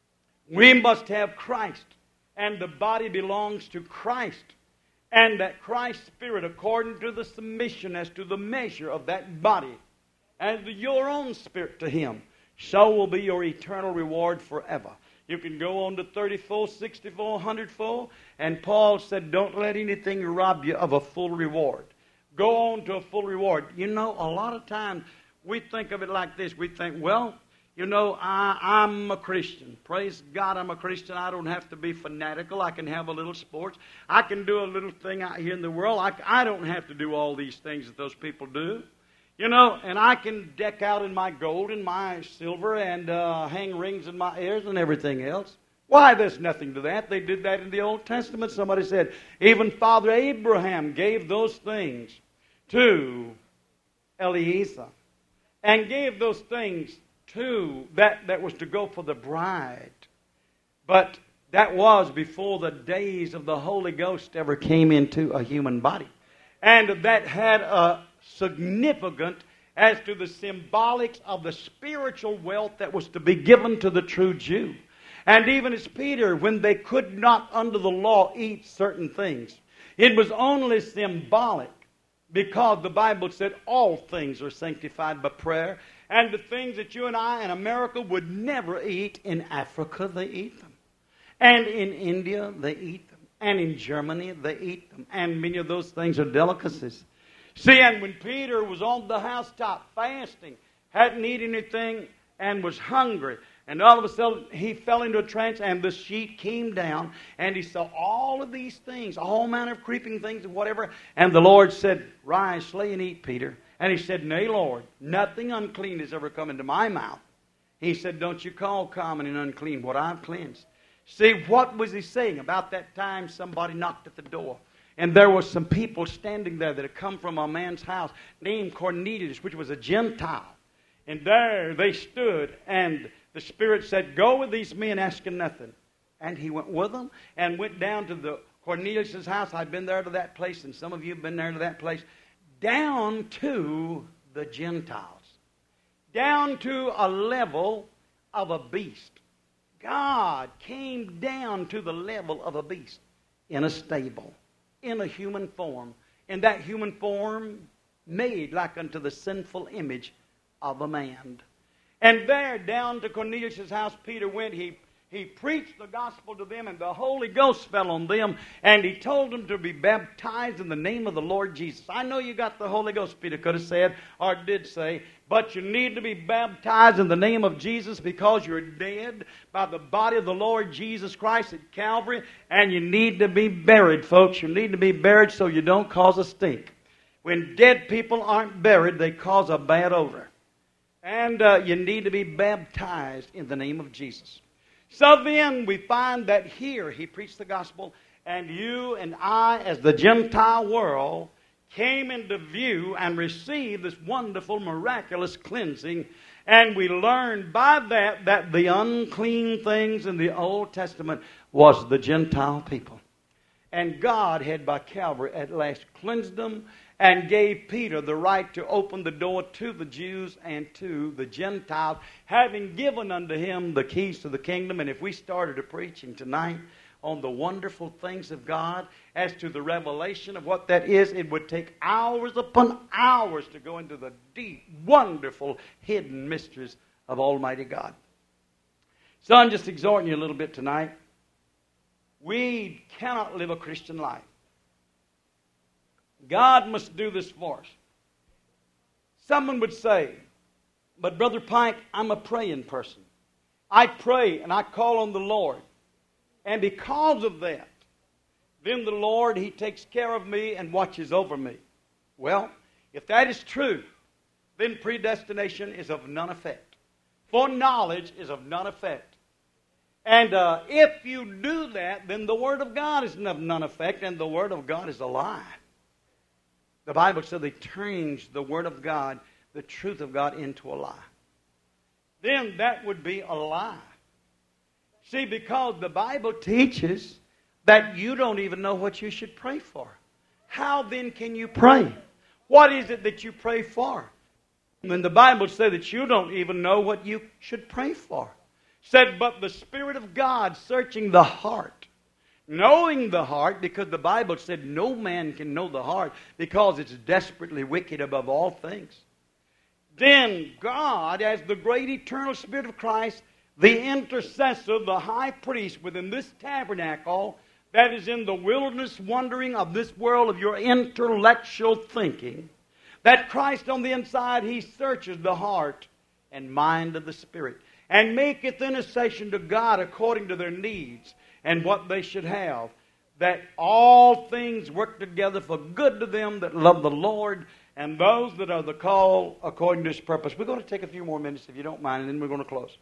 We must have Christ, and the body belongs to Christ. And that Christ's Spirit, according to the submission as to the measure of that body, and your own spirit to Him, so will be your eternal reward forever. You can go on to thirty-four, sixty-four, one hundred fold, and Paul said, don't let anything rob you of a full reward. Go on to a full reward. You know, a lot of times we think of it like this. We think, well, you know, I, I'm a Christian. Praise God, I'm a Christian. I don't have to be fanatical. I can have a little sports. I can do a little thing out here in the world. I, I don't have to do all these things that those people do. You know, and I can deck out in my gold and my silver and uh, hang rings in my ears and everything else. Why, there's nothing to that. They did that in the Old Testament. Somebody said, even Father Abraham gave those things to Eliezer, and gave those things to that that was to go for the bride. But that was before the days of the Holy Ghost ever came into a human body. And that had a significant as to the symbolics of the spiritual wealth that was to be given to the true Jew. And even as Peter, when they could not under the law eat certain things, it was only symbolic, because the Bible said all things are sanctified by prayer, and the things that you and I in America would never eat, in Africa they eat them, and in India they eat them, and in Germany they eat them, and many of those things are delicacies. See, and when Peter was on the housetop fasting, hadn't eaten anything, and was hungry, and all of a sudden he fell into a trance, and the sheet came down, and he saw all of these things, all manner of creeping things and whatever. And the Lord said, "Rise, slay and eat, Peter." And he said, "Nay, Lord, nothing unclean has ever come into my mouth." He said, "Don't you call common and unclean what I've cleansed." See, what was he saying? About that time somebody knocked at the door. And there was some people standing there that had come from a man's house named Cornelius, which was a Gentile. And there they stood, and the Spirit said, "Go with these men asking nothing." And he went with them and went down to the Cornelius' house. I've been there to that place, and some of you have been there to that place. Down to the Gentiles. Down to a level of a beast. God came down to the level of a beast in a stable, in a human form. And that human form made like unto the sinful image of a man. And there, down to Cornelius' house, Peter went. He, he preached the gospel to them, and the Holy Ghost fell on them. And he told them to be baptized in the name of the Lord Jesus. I know you got the Holy Ghost, Peter could have said, or did say, but you need to be baptized in the name of Jesus because you're dead by the body of the Lord Jesus Christ at Calvary. And you need to be buried, folks. You need to be buried so you don't cause a stink. When dead people aren't buried, they cause a bad odor. And uh, you need to be baptized in the name of Jesus. So then we find that here he preached the gospel, and you and I, as the Gentile world, came into view and received this wonderful, miraculous cleansing. And we learned by that that the unclean things in the Old Testament was the Gentile people. And God had by Calvary at last cleansed them and gave Peter the right to open the door to the Jews and to the Gentiles, having given unto him the keys to the kingdom. And if we started a preaching tonight on the wonderful things of God as to the revelation of what that is, it would take hours upon hours to go into the deep, wonderful, hidden mysteries of Almighty God. So I'm just exhorting you a little bit tonight. We cannot live a Christian life. God must do this for us. Someone would say, "But Brother Pike, I'm a praying person. I pray and I call on the Lord. And because of that, then the Lord, He takes care of me and watches over me." Well, if that is true, then predestination is of none effect. For knowledge is of none effect. And uh, if you do that, then the Word of God is of none effect, and the Word of God is a lie. The Bible said they changed the Word of God, the truth of God, into a lie. Then that would be a lie. See, because the Bible teaches that you don't even know what you should pray for. How then can you pray? What is it that you pray for? When the Bible said that you don't even know what you should pray for. Said, but the Spirit of God searching the heart. Knowing the heart, because the Bible said no man can know the heart because it's desperately wicked above all things. Then God, as the great eternal Spirit of Christ, the intercessor, the high priest within this tabernacle that is in the wilderness wandering of this world of your intellectual thinking, that Christ on the inside, He searches the heart and mind of the Spirit and maketh intercession to God according to their needs and what they should have, that all things work together for good to them that love the Lord and those that are the called according to His purpose. We're going to take a few more minutes, if you don't mind, and then we're going to close.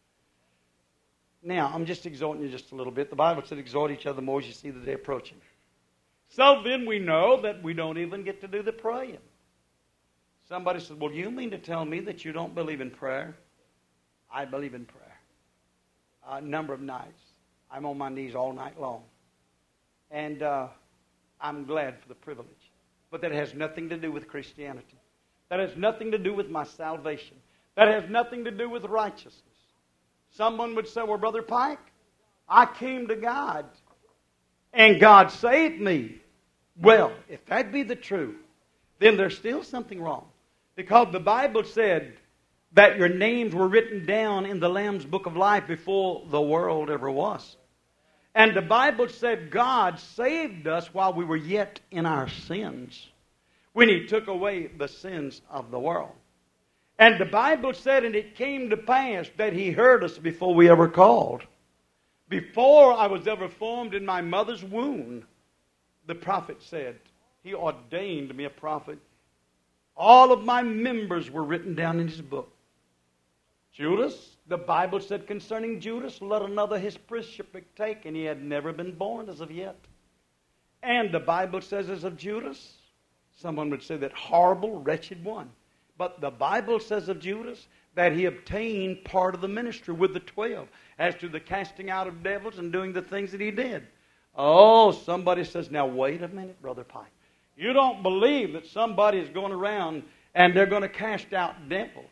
Now, I'm just exhorting you just a little bit. The Bible said exhort each other more as you see the day approaching. So then we know that we don't even get to do the praying. Somebody said, well, you mean to tell me that you don't believe in prayer? I believe in prayer. A number of nights. I'm on my knees all night long. And uh, I'm glad for the privilege. But that has nothing to do with Christianity. That has nothing to do with my salvation. That has nothing to do with righteousness. Someone would say, well, Brother Pike, I came to God and God saved me. Well, if that be the truth, then there's still something wrong. Because the Bible said that your names were written down in the Lamb's Book of Life before the world ever was. And the Bible said God saved us while we were yet in our sins. when He took away the sins of the world. And the Bible said, and it came to pass that He heard us before we ever called. Before I was ever formed in my mother's womb, the prophet said, He ordained me a prophet. All of my members were written down in His book. Judas, the Bible said concerning Judas, let another his bishopric take, and he had never been born as of yet. And the Bible says as of Judas, someone would say that horrible, wretched one. But the Bible says of Judas that he obtained part of the ministry with the twelve as to the casting out of devils and doing the things that he did. Oh, somebody says, now wait a minute, Brother Pike. You don't believe that somebody is going around and they're going to cast out devils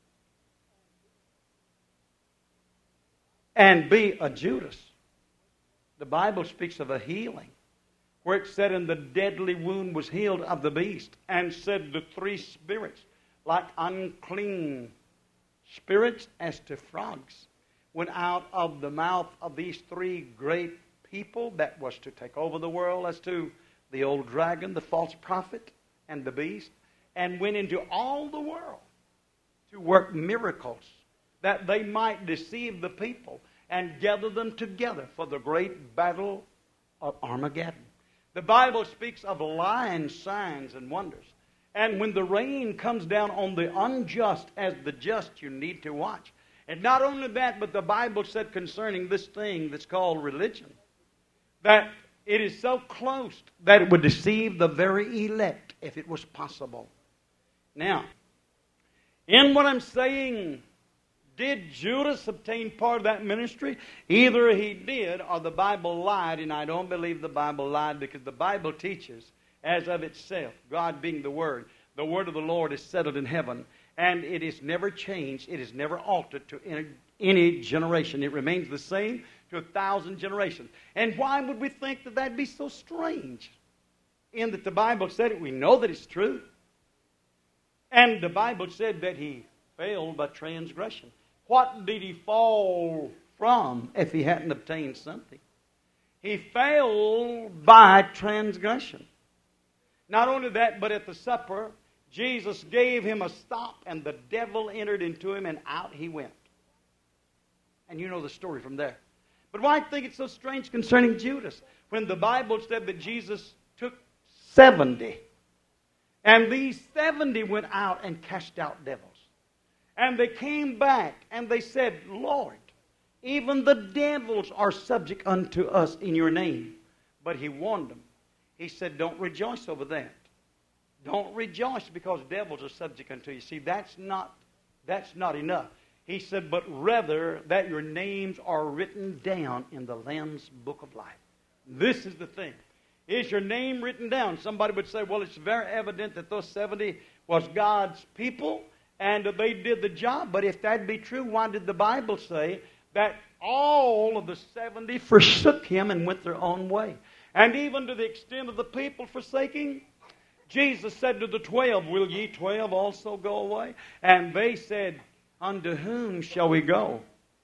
and be a Judas. The Bible speaks of a healing, where it said, and the deadly wound was healed of the beast, and said the three spirits, like unclean spirits as to frogs, went out of the mouth of these three great people that was to take over the world, as to the old dragon, the false prophet, and the beast, and went into all the world to work miracles, that they might deceive the people and gather them together for the great battle of Armageddon. The Bible speaks of lying signs and wonders. And when the rain comes down on the unjust as the just, you need to watch. And not only that, but the Bible said concerning this thing that's called religion, that it is so close that it would deceive the very elect if it was possible. Now, in what I'm saying, did Judas obtain part of that ministry? Either he did or the Bible lied, and I don't believe the Bible lied, because the Bible teaches as of itself, God being the Word. The Word of the Lord is settled in heaven, and it is never changed. It is never altered to any, any generation. It remains the same to a thousand generations. And why would we think that that'd be so strange? In that the Bible said it, we know that it's true. And the Bible said that he failed by transgression. What did he fall from if he hadn't obtained something? He fell by transgression. Not only that, but at the supper, Jesus gave him a stop, and the devil entered into him, and out he went. And you know the story from there. But why think it's so strange concerning Judas, when the Bible said that Jesus took seventy, and these seventy went out and cast out devils. And they came back, and they said, Lord, even the devils are subject unto us in your name. But he warned them. He said, don't rejoice over that. Don't rejoice because devils are subject unto you. See, that's not, that's not enough. He said, but rather that your names are written down in the Lamb's book of life. This is the thing. Is your name written down? Somebody would say, well, it's very evident that those seventy was God's people, and they did the job. But if that be true, why did the Bible say that all of the seventy forsook him and went their own way? And even to the extent of the people forsaking, Jesus said to the twelve, will ye twelve also go away? And they said, unto whom shall we go?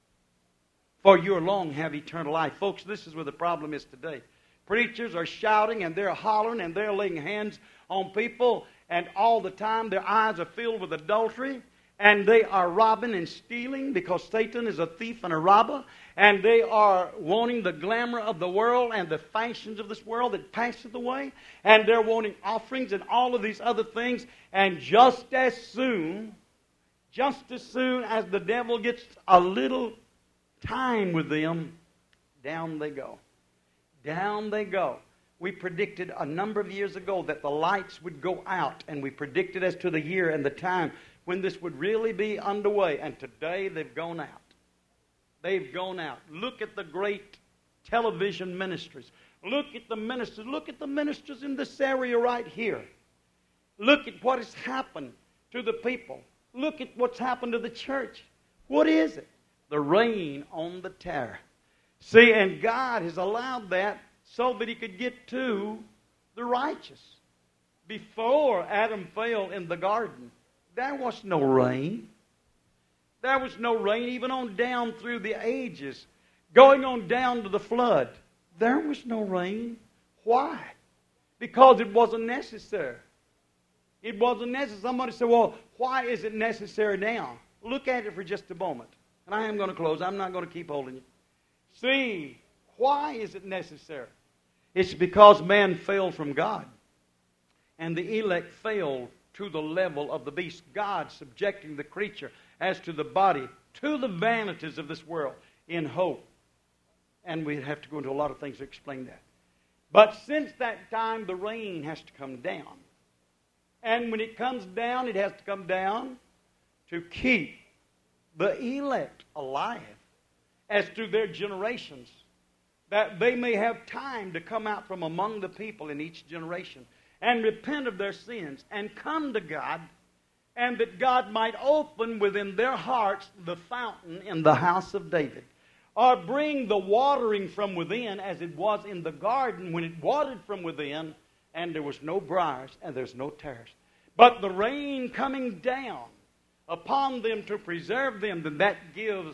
For you alone have eternal life. Folks, this is where the problem is today. Preachers are shouting and they're hollering and they're laying hands on people, and all the time their eyes are filled with adultery, and they are robbing and stealing because Satan is a thief and a robber, and they are wanting the glamour of the world and the fashions of this world that passeth away, and they're wanting offerings and all of these other things, and just as soon, just as soon as the devil gets a little time with them, down they go. Down they go. We predicted a number of years ago that the lights would go out, and we predicted as to the year and the time when this would really be underway, and today they've gone out. They've gone out. Look at the great television ministries. Look at the ministers. Look at the ministers in this area right here. Look at what has happened to the people. Look at what's happened to the church. What is it? The rain on the terror. See, and God has allowed that so that he could get to the righteous. Before Adam fell in the garden, there was no rain. There was no rain even on down through the ages. Going on down to the flood, there was no rain. Why? Because it wasn't necessary. It wasn't necessary. Somebody said, well, why is it necessary now? Look at it for just a moment. And I am going to close. I'm not going to keep holding you. See, why is it necessary? It's because man fell from God. And the elect fell to the level of the beast. God subjecting the creature as to the body to the vanities of this world in hope. And we'd have to go into a lot of things to explain that. But since that time, the rain has to come down. And when it comes down, it has to come down to keep the elect alive as to their generations, that they may have time to come out from among the people in each generation and repent of their sins and come to God, and that God might open within their hearts the fountain in the house of David, or bring the watering from within as it was in the garden when it watered from within, and there was no briars and there's no tares. But the rain coming down upon them to preserve them, then that gives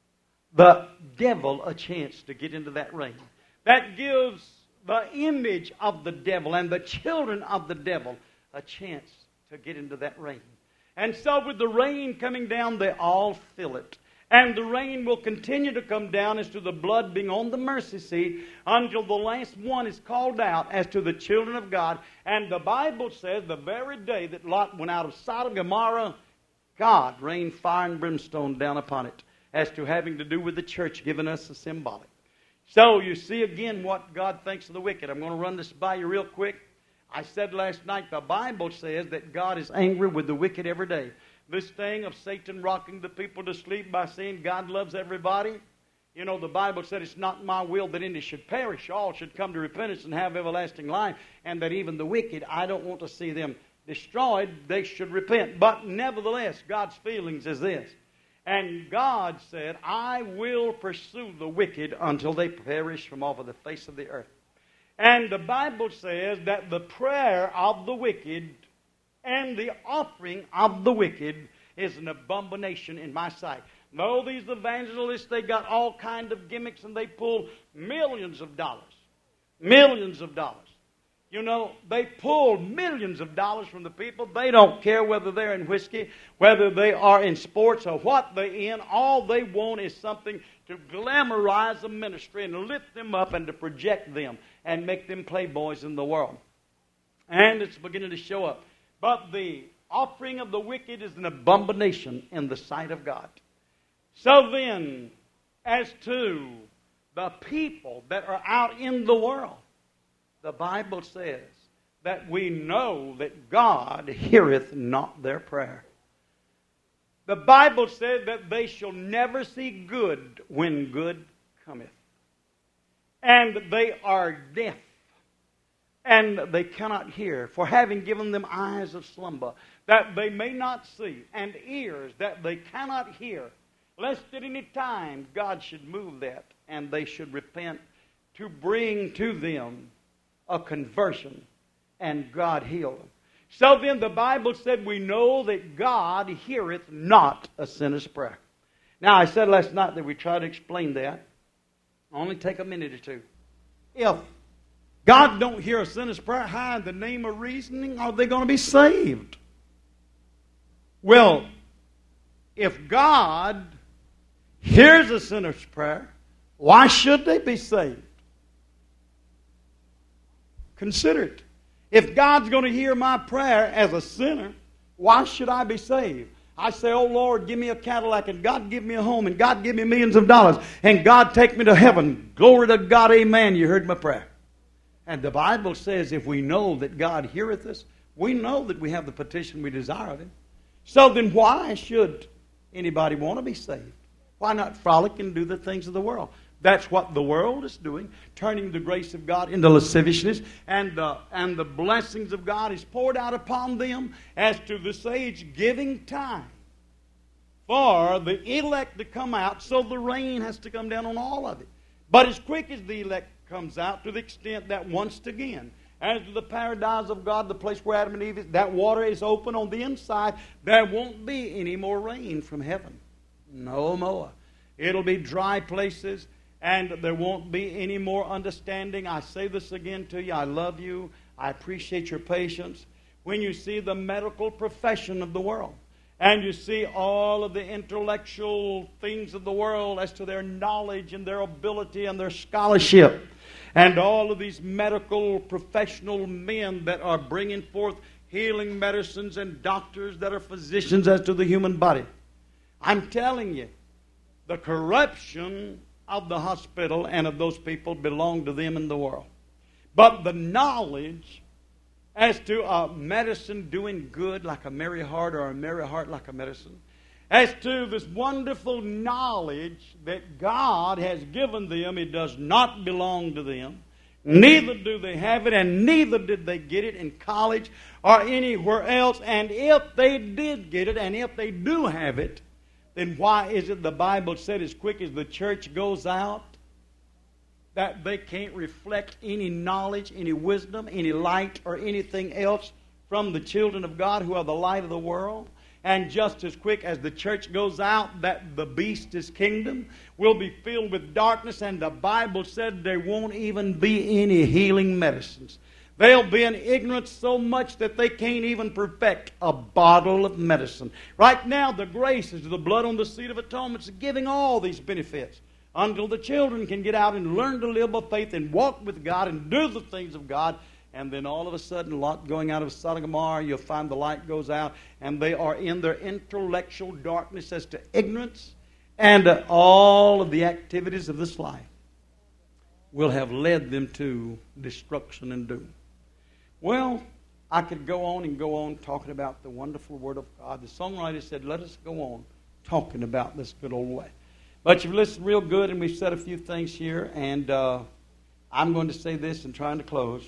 the devil a chance to get into that rain. That gives the image of the devil and the children of the devil a chance to get into that rain. And so with the rain coming down, they all feel it. And the rain will continue to come down as to the blood being on the mercy seat until the last one is called out as to the children of God. And the Bible says the very day that Lot went out of Sodom and Gomorrah, God rained fire and brimstone down upon it as to having to do with the church, giving us a symbolic. So you see again what God thinks of the wicked. I'm going to run this by you real quick. I said last night the Bible says that God is angry with the wicked every day. This thing of Satan rocking the people to sleep by saying God loves everybody. You know, the Bible said it's not my will that any should perish. All should come to repentance and have everlasting life. And that even the wicked, I don't want to see them destroyed. They should repent. But nevertheless, God's feelings is this. And God said, I will pursue the wicked until they perish from off of the face of the earth. And the Bible says that the prayer of the wicked and the offering of the wicked is an abomination in my sight. No, these evangelists, they got all kind of gimmicks and they pull millions of dollars. Millions of dollars. You know, they pull millions of dollars from the people. They don't care whether they're in whiskey, whether they are in sports or what they're in. All they want is something to glamorize the ministry and lift them up and to project them and make them playboys in the world. And it's beginning to show up. But the offering of the wicked is an abomination in the sight of God. So then, as to the people that are out in the world, the Bible says that we know that God heareth not their prayer. The Bible says that they shall never see good when good cometh. And they are deaf, and they cannot hear, for having given them eyes of slumber, that they may not see, and ears that they cannot hear, lest at any time God should move that, and they should repent, to bring to them a conversion, and God heal them. So then the Bible said we know that God heareth not a sinner's prayer. Now I said last night that we try to explain that. Only take a minute or two. If God don't hear a sinner's prayer, how in the name of reasoning are they going to be saved? Well, if God hears a sinner's prayer, why should they be saved? Consider it. If God's going to hear my prayer as a sinner, why should I be saved? I say, oh Lord, give me a Cadillac, and God give me a home, and God give me millions of dollars, and God take me to heaven. Glory to God, amen. You heard my prayer. And the Bible says if we know that God heareth us, we know that we have the petition we desire of Him. So then why should anybody want to be saved? Why not frolic and do the things of the world? That's what the world is doing, turning the grace of God into lasciviousness, and the, and the blessings of God is poured out upon them as to this age, giving time for the elect to come out, so the rain has to come down on all of it. But as quick as the elect comes out, to the extent that once again, as to the paradise of God, the place where Adam and Eve is, that water is open on the inside, there won't be any more rain from heaven. No more. It'll be dry places, and there won't be any more understanding. I say this again to you. I love you. I appreciate your patience. when you see the medical profession of the world, and you see all of the intellectual things of the world as to their knowledge and their ability and their scholarship, and all of these medical professional men that are bringing forth healing medicines and doctors that are physicians as to the human body. I'm telling you, the corruption of the hospital and of those people belong to them in the world. But the knowledge as to a medicine doing good like a merry heart, or a merry heart like a medicine, as to this wonderful knowledge that God has given them, it does not belong to them. Neither do they have it, and neither did they get it in college or anywhere else. And if they did get it, and if they do have it, then why is it the Bible said as quick as the church goes out that they can't reflect any knowledge, any wisdom, any light, or anything else from the children of God who are the light of the world? And just as quick as the church goes out, that the beast's kingdom will be filled with darkness, and the Bible said there won't even be any healing medicines. They'll be in ignorance so much that they can't even perfect a bottle of medicine. Right now, the grace is the blood on the seat of atonement is giving all these benefits until the children can get out and learn to live by faith and walk with God and do the things of God. And then all of a sudden, Lot going out of Sodom and Gomorrah, you'll find the light goes out, and they are in their intellectual darkness as to ignorance, and uh, all of the activities of this life will have led them to destruction and doom. Well, I could go on and go on talking about the wonderful Word of God. The songwriter said, let us go on talking about this good old way. But you've listened real good, and we've said a few things here, and uh, I'm going to say this and trying to close.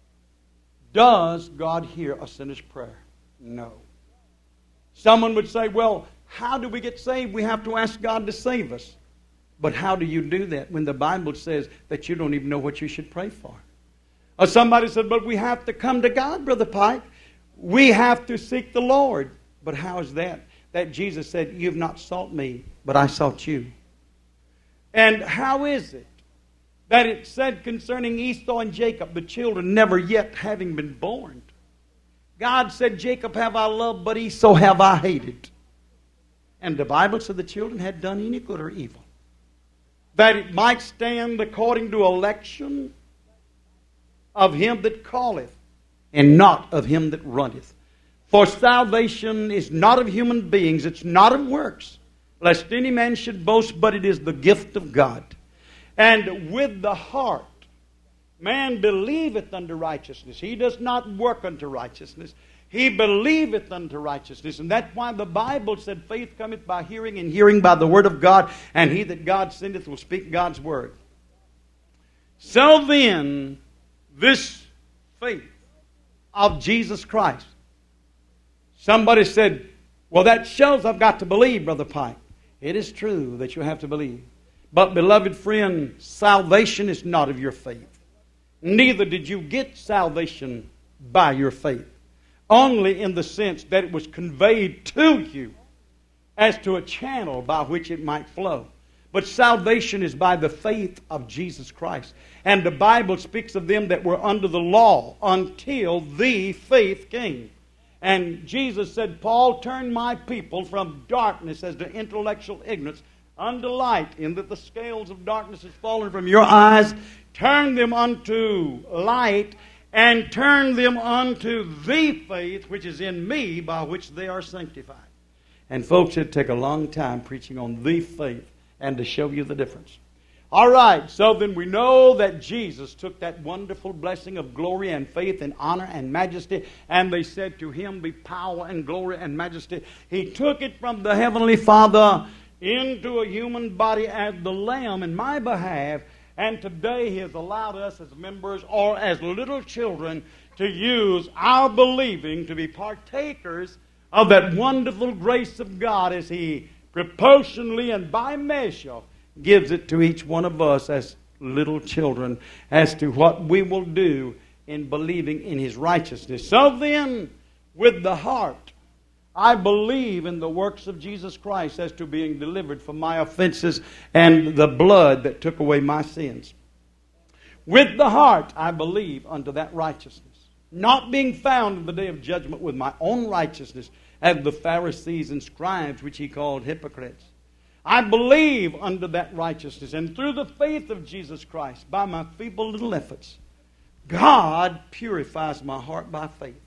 Does God hear a sinner's prayer? No. Someone would say, well, how do we get saved? We have to ask God to save us. But how do you do that when the Bible says that you don't even know what you should pray for? Or somebody said, but we have to come to God, Brother Pike. We have to seek the Lord. But how is that? That Jesus said, you've not sought me, but I sought you. And how is it that it said concerning Esau and Jacob, the children never yet having been born? God said, Jacob have I loved, but Esau have I hated. And the Bible said the children had done any good or evil, that it might stand according to election of him that calleth, and not of him that runneth. For salvation is not of human beings, it's not of works, lest any man should boast, but it is the gift of God. And with the heart man believeth unto righteousness. He does not work unto righteousness. He believeth unto righteousness. And that's why the Bible said faith cometh by hearing, and hearing by the word of God. And he that God sendeth will speak God's word. So then, this faith of Jesus Christ. Somebody said, well, that shows I've got to believe, Brother Pike. It is true that you have to believe. But, beloved friend, salvation is not of your faith. Neither did you get salvation by your faith. Only in the sense that it was conveyed to you as to a channel by which it might flow. But salvation is by the faith of Jesus Christ. And the Bible speaks of them that were under the law until the faith came. And Jesus said, Paul, turn my people from darkness as to intellectual ignorance unto light, in that the scales of darkness has fallen from your eyes. Turn them unto light, and turn them unto the faith which is in me, by which they are sanctified. And folks, it'd take a long time preaching on the faith and to show you the difference. All right, so then we know that Jesus took that wonderful blessing of glory and faith and honor and majesty, and they said to him be power and glory and majesty. He took it from the Heavenly Father into a human body as the Lamb in my behalf, and today He has allowed us as members or as little children to use our believing to be partakers of that wonderful grace of God as He proportionally and by measure gives it to each one of us as little children as to what we will do in believing in His righteousness. So then, with the heart, I believe in the works of Jesus Christ as to being delivered from my offenses and the blood that took away my sins. With the heart, I believe unto that righteousness. not being found in the day of judgment with my own righteousness, as the Pharisees and scribes, which he called hypocrites. I believe under that righteousness, and through the faith of Jesus Christ, by my feeble little efforts, God purifies my heart by faith.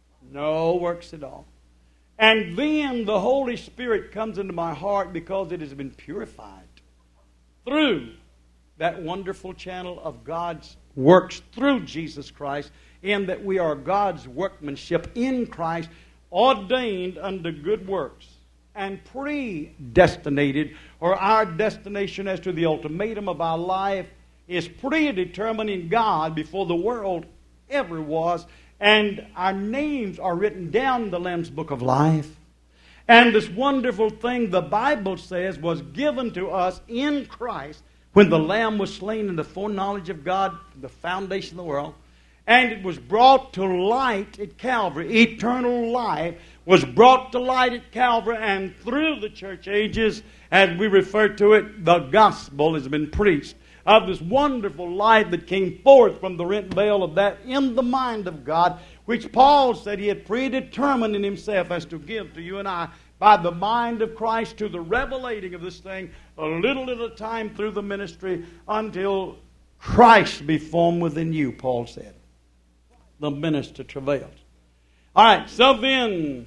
No works at all. And then the Holy Spirit comes into my heart because it has been purified through that wonderful channel of God's works through Jesus Christ, in that we are God's workmanship in Christ, ordained unto good works, and predestinated, or our destination as to the ultimatum of our life is predetermined in God before the world ever was, and our names are written down in the Lamb's Book of Life. And this wonderful thing, the Bible says, was given to us in Christ when the Lamb was slain in the foreknowledge of God, the foundation of the world. And it was brought to light at Calvary. Eternal life was brought to light at Calvary, and through the church ages, as we refer to it, the gospel has been preached of this wonderful light that came forth from the rent veil of that in the mind of God, which Paul said he had predetermined in himself as to give to you and I by the mind of Christ, to the revelating of this thing a little at a time through the ministry until Christ be formed within you, Paul said. The minister travails. All right, so then,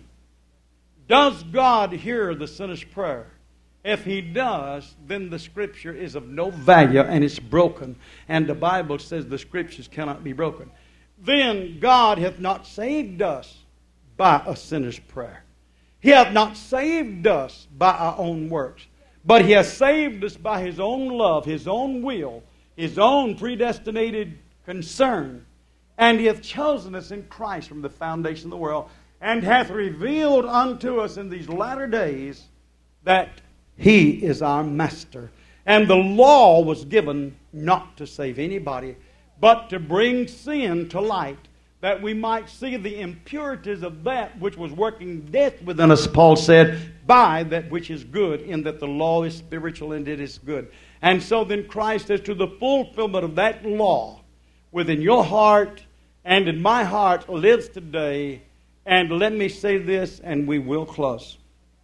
does God hear the sinner's prayer? If He does, then the Scripture is of no value and it's broken. And the Bible says the Scriptures cannot be broken. Then God hath not saved us by a sinner's prayer. He hath not saved us by our own works. But He has saved us by His own love, His own will, His own predestinated concern. And He hath chosen us in Christ from the foundation of the world, and hath revealed unto us in these latter days that He is our Master. And the law was given not to save anybody, but to bring sin to light, that we might see the impurities of that which was working death within us, Paul said, by that which is good, in that the law is spiritual and it is good. And so then Christ is to the fulfillment of that law within your heart and in my heart lives today. And let me say this, and we will close.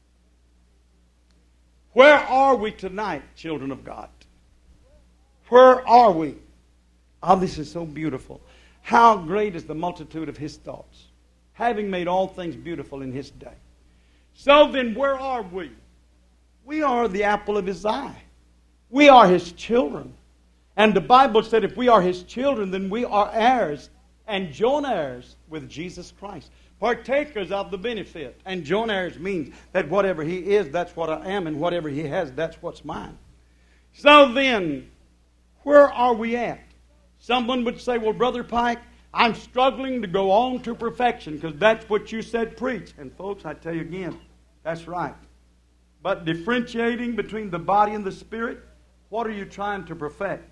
Where are we tonight, children of God? Where are we? Oh, this is so beautiful. How great is the multitude of His thoughts, having made all things beautiful in His day. So then, where are we? We are the apple of His eye. We are His children. And the Bible said if we are His children, then we are heirs and joint heirs with Jesus Christ. Partakers of the benefit. And joint heirs means that whatever He is, that's what I am, and whatever He has, that's what's mine. So then, where are we at? Someone would say, well, Brother Pike, I'm struggling to go on to perfection because that's what you said preach. And folks, I tell you again, that's right. But differentiating between the body and the spirit, what are you trying to perfect?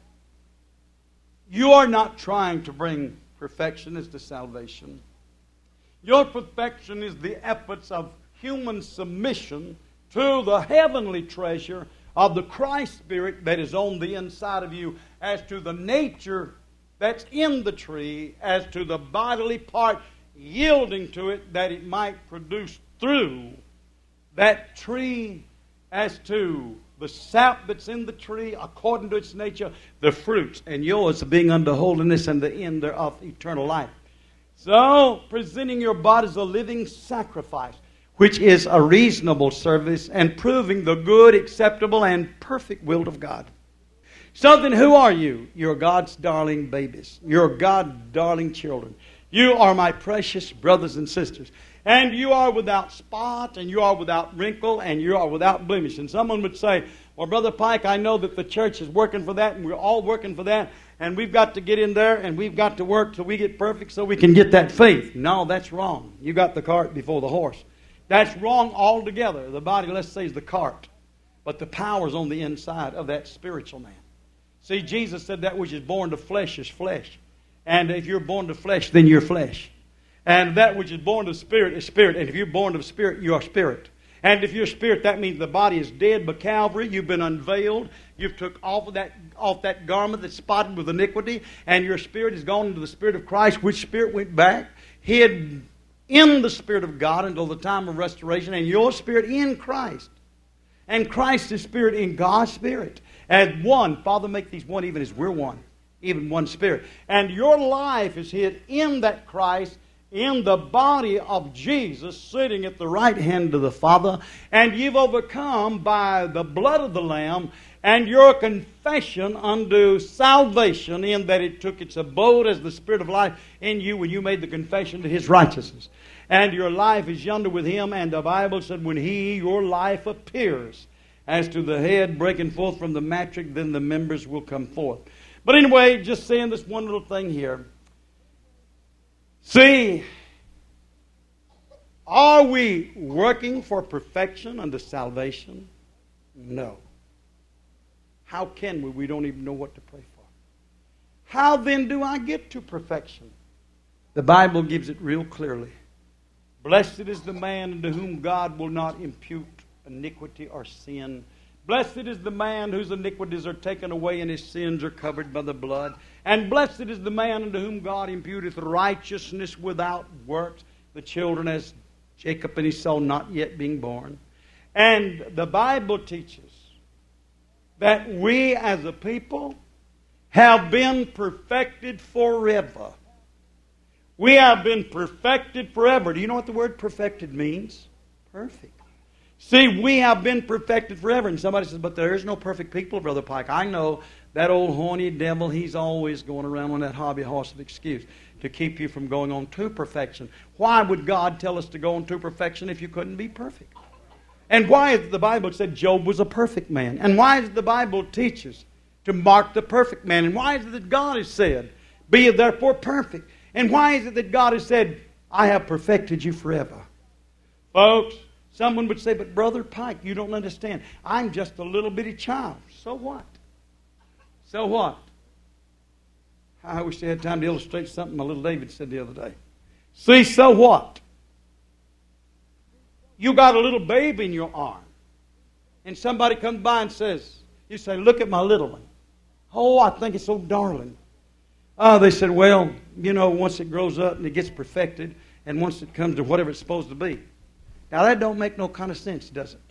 You are not trying to bring perfection as to salvation. Your perfection is the efforts of human submission to the heavenly treasure of the Christ Spirit that is on the inside of you, as to the nature that's in the tree, as to the bodily part yielding to it, that it might produce through that tree, as to the sap that's in the tree, according to its nature, the fruits, and yours being unto holiness and the end thereof eternal life. So, presenting your body as a living sacrifice, which is a reasonable service, and proving the good, acceptable, and perfect will of God. So then, who are you? You're God's darling babies. You're God's darling children. You are my precious brothers and sisters. And you are without spot, and you are without wrinkle, and you are without blemish. And someone would say, well, Brother Pike, I know that the church is working for that, and we're all working for that, and we've got to get in there, and we've got to work till we get perfect so we can get that faith. No, that's wrong. You got the cart before the horse. That's wrong altogether. The body, let's say, is the cart. But the power is on the inside of that spiritual man. See, Jesus said that which is born to flesh is flesh. And if you're born to flesh, then you're flesh. And that which is born of spirit is spirit. And if you're born of spirit, you are spirit. And if you're spirit, that means the body is dead by Calvary. You've been unveiled. You've took off of that, off that garment that's spotted with iniquity, and your spirit has gone into the Spirit of Christ, which spirit went back, hid in the Spirit of God until the time of restoration, and your spirit in Christ. And Christ is spirit in God's spirit. As one, Father, make these one even as we're one, even one spirit. And your life is hid in that Christ, in the body of Jesus, sitting at the right hand of the Father, and you've overcome by the blood of the Lamb and your confession unto salvation, in that it took its abode as the Spirit of life in you when you made the confession to His righteousness. And your life is yonder with Him, and the Bible said when He, your life, appears as to the head breaking forth from the matrix, then the members will come forth. But anyway, just saying this one little thing here. See, are we working for perfection unto salvation? No. How can we? We don't even know what to pray for. How then do I get to perfection? The Bible gives it real clearly. Blessed is the man unto whom God will not impute iniquity or sin. Blessed is the man whose iniquities are taken away and his sins are covered by the blood. And blessed is the man unto whom God imputeth righteousness without works, the children as Jacob and Esau not yet being born. And the Bible teaches that we as a people have been perfected forever. We have been perfected forever. Do you know what the word perfected means? Perfect. See, we have been perfected forever. And somebody says, but there is no perfect people, Brother Pike. I know that old horny devil, he's always going around on that hobby horse of excuse to keep you from going on to perfection. Why would God tell us to go on to perfection if you couldn't be perfect? And why is the Bible said Job was a perfect man? And why does the Bible teach us to mark the perfect man? And why is it that God has said, be ye therefore perfect? And why is it that God has said, I have perfected you forever? Folks, someone would say, but Brother Pike, you don't understand. I'm just a little bitty child. So what? So what? I wish I had time to illustrate something my little David said the other day. See, so what? You got a little baby in your arm. And somebody comes by and says, you say, look at my little one. Oh, I think it's so darling. Oh, they said, well, you know, once it grows up and it gets perfected, and once it comes to whatever it's supposed to be. Now, that don't make no kind of sense, does it?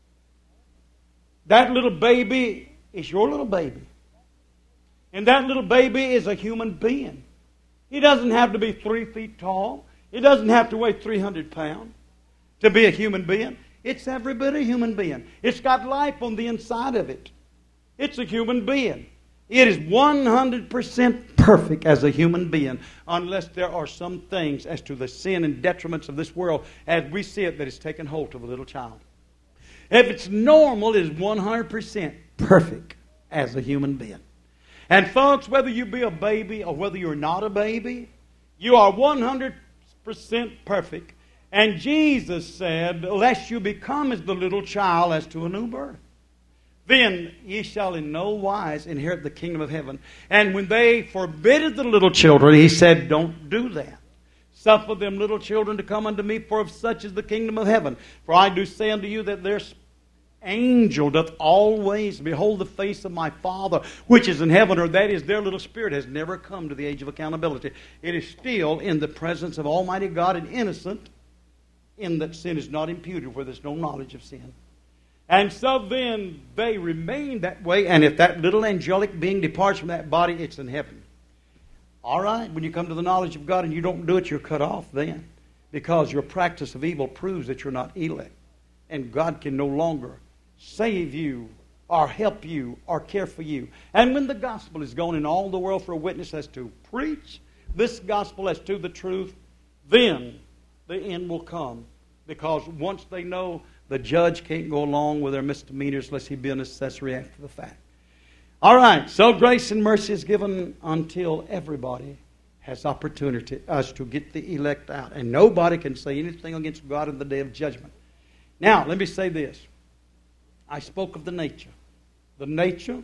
That little baby is your little baby. And that little baby is a human being. He doesn't have to be three feet tall. He doesn't have to weigh three hundred pounds to be a human being. It's every bit a human being. It's got life on the inside of it. It's a human being. It is one hundred percent perfect as a human being, unless there are some things as to the sin and detriments of this world as we see it that has taken hold of a little child. If it's normal, it is one hundred percent perfect as a human being. And folks, whether you be a baby or whether you're not a baby, you are one hundred percent perfect. And Jesus said, lest you become as the little child as to a new birth, then ye shall in no wise inherit the kingdom of heaven. And when they forbid the little children, He said, don't do that. Suffer them little children to come unto me, for of such is the kingdom of heaven. For I do say unto you that their angel doth always behold the face of my Father, which is in heaven, or that is, their little spirit has never come to the age of accountability. It is still in the presence of Almighty God and innocent, in that sin is not imputed, where there's no knowledge of sin. And so then they remain that way, and if that little angelic being departs from that body, it's in heaven. All right, when you come to the knowledge of God and you don't do it, you're cut off then, because your practice of evil proves that you're not elect. And God can no longer save you or help you or care for you. And when the gospel is gone in all the world for a witness as to preach this gospel as to the truth, then the end will come. Because once they know the judge can't go along with their misdemeanors lest he be an accessory after the fact. All right, so grace and mercy is given until everybody has opportunity us to get the elect out. And nobody can say anything against God in the day of judgment. Now, let me say this. I spoke of the nature. The nature,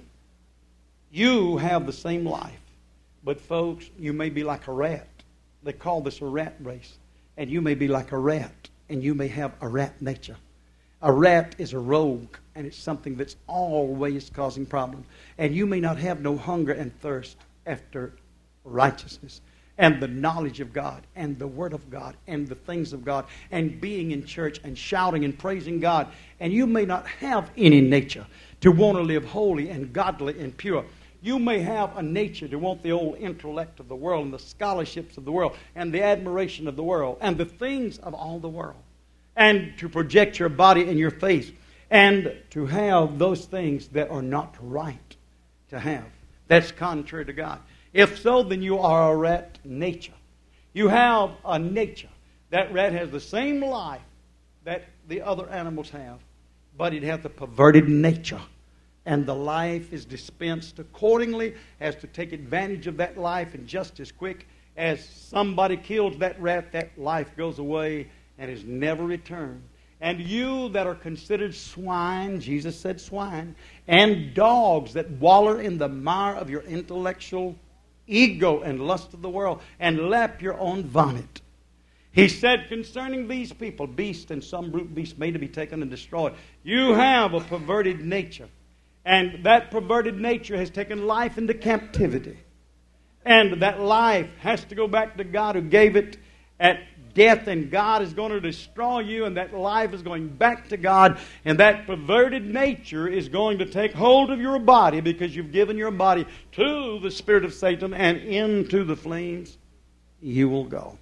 you have the same life. But folks, you may be like a rat. They call this a rat race. And you may be like a rat. And you may have a rat nature. A rat is a rogue, and it's something that's always causing problems. And you may not have no hunger and thirst after righteousness and the knowledge of God and the Word of God and the things of God and being in church and shouting and praising God. And you may not have any nature to want to live holy and godly and pure. You may have a nature to want the old intellect of the world and the scholarships of the world and the admiration of the world and the things of all the world, and to project your body and your face, and to have those things that are not right to have. That's contrary to God. If so, then you are a rat nature. You have a nature. That rat has the same life that the other animals have, but it has a perverted nature. And the life is dispensed accordingly, has to take advantage of that life, and just as quick as somebody kills that rat, that life goes away and is never returned. And you that are considered swine, Jesus said swine, and dogs that wallow in the mire of your intellectual ego and lust of the world and lap your own vomit. He said concerning these people, beasts and some brute beasts made to be taken and destroyed. You have a perverted nature. And that perverted nature has taken life into captivity. And that life has to go back to God who gave it at death, and God is going to destroy you, and that life is going back to God, and that perverted nature is going to take hold of your body because you've given your body to the spirit of Satan, and into the flames you will go.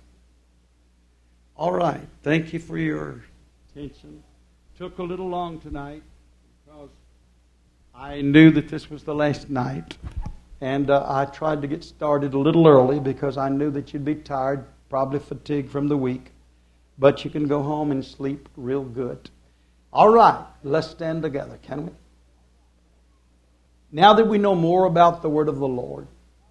All right. Thank you for your attention. Took a little long tonight because I knew that this was the last night, and uh, I tried to get started a little early because I knew that you'd be tired, probably fatigued from the week, but you can go home and sleep real good. All right, let's stand together, can we? Now that we know more about the word of the Lord,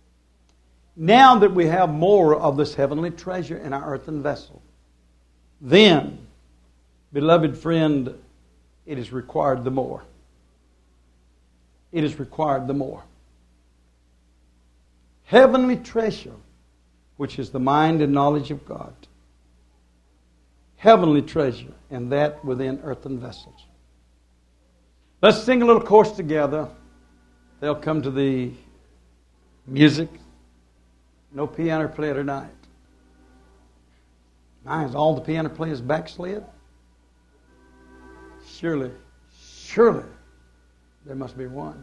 now that we have more of this heavenly treasure in our earthen vessel, then, beloved friend, it is required the more. It is required the more. Heavenly treasure, which is the mind and knowledge of God. Heavenly treasure, and that within earthen vessels. Let's sing a little chorus together. They'll come to the music. No piano player tonight. My, is all the piano players backslid? Surely, surely, there must be one.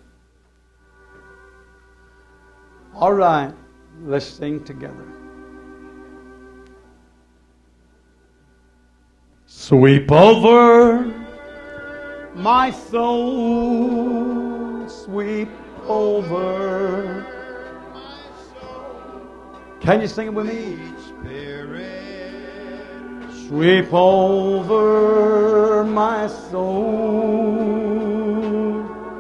All right, let's sing together. Sweep over my soul, sweep over. Can you sing it with me? Sweep over my soul,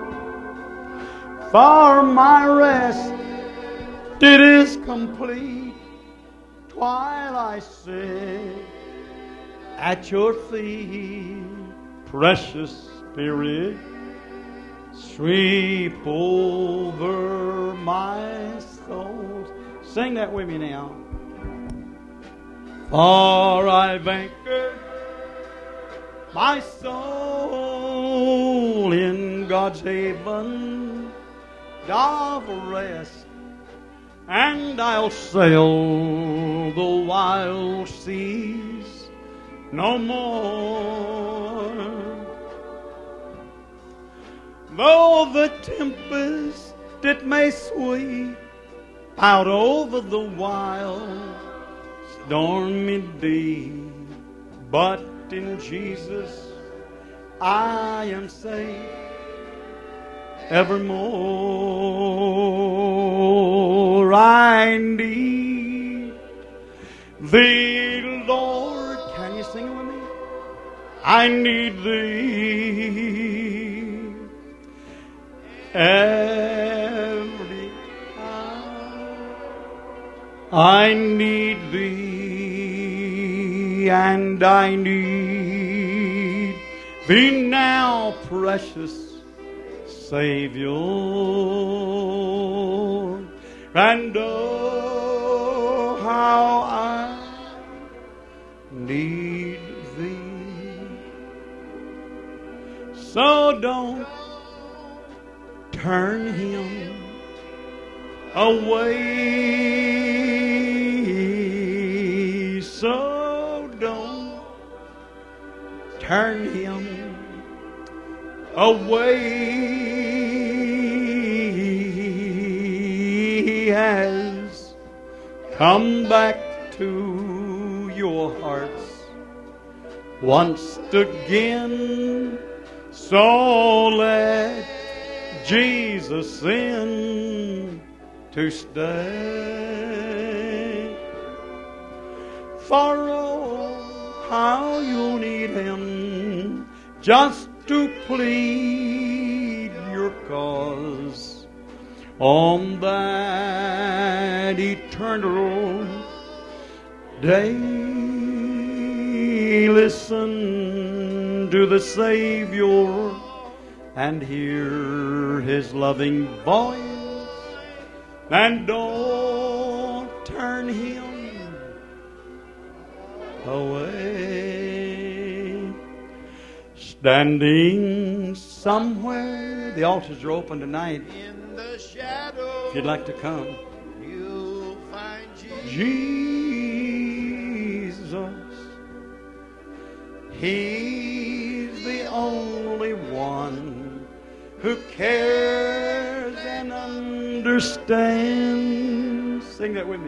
for my rest it is complete while I sit at your feet, precious Spirit. Sweep over my soul. Sing that with me now. For I've anchored my soul in God's haven of rest, and I'll sail the wild seas no more. Though the tempest it may sweep out over the wild stormy deep, but in Jesus I am safe evermore. I need Thee, Lord. Can you sing it with me? I need Thee every hour. I need Thee, and I need Thee now, precious Savior. And oh, how I need Thee. So don't turn him away. So don't turn him away. He has come back to your hearts once again. So let Jesus in to stay. For oh, how you'll need him just to plead your cause on that eternal day. Listen to the Savior and hear his loving voice, and don't turn him away. Standing somewhere, the altars are open tonight. In the shadow, If you'd like to come, you'll find Jesus. Jesus, he's the only one who cares and understands. Sing that with me.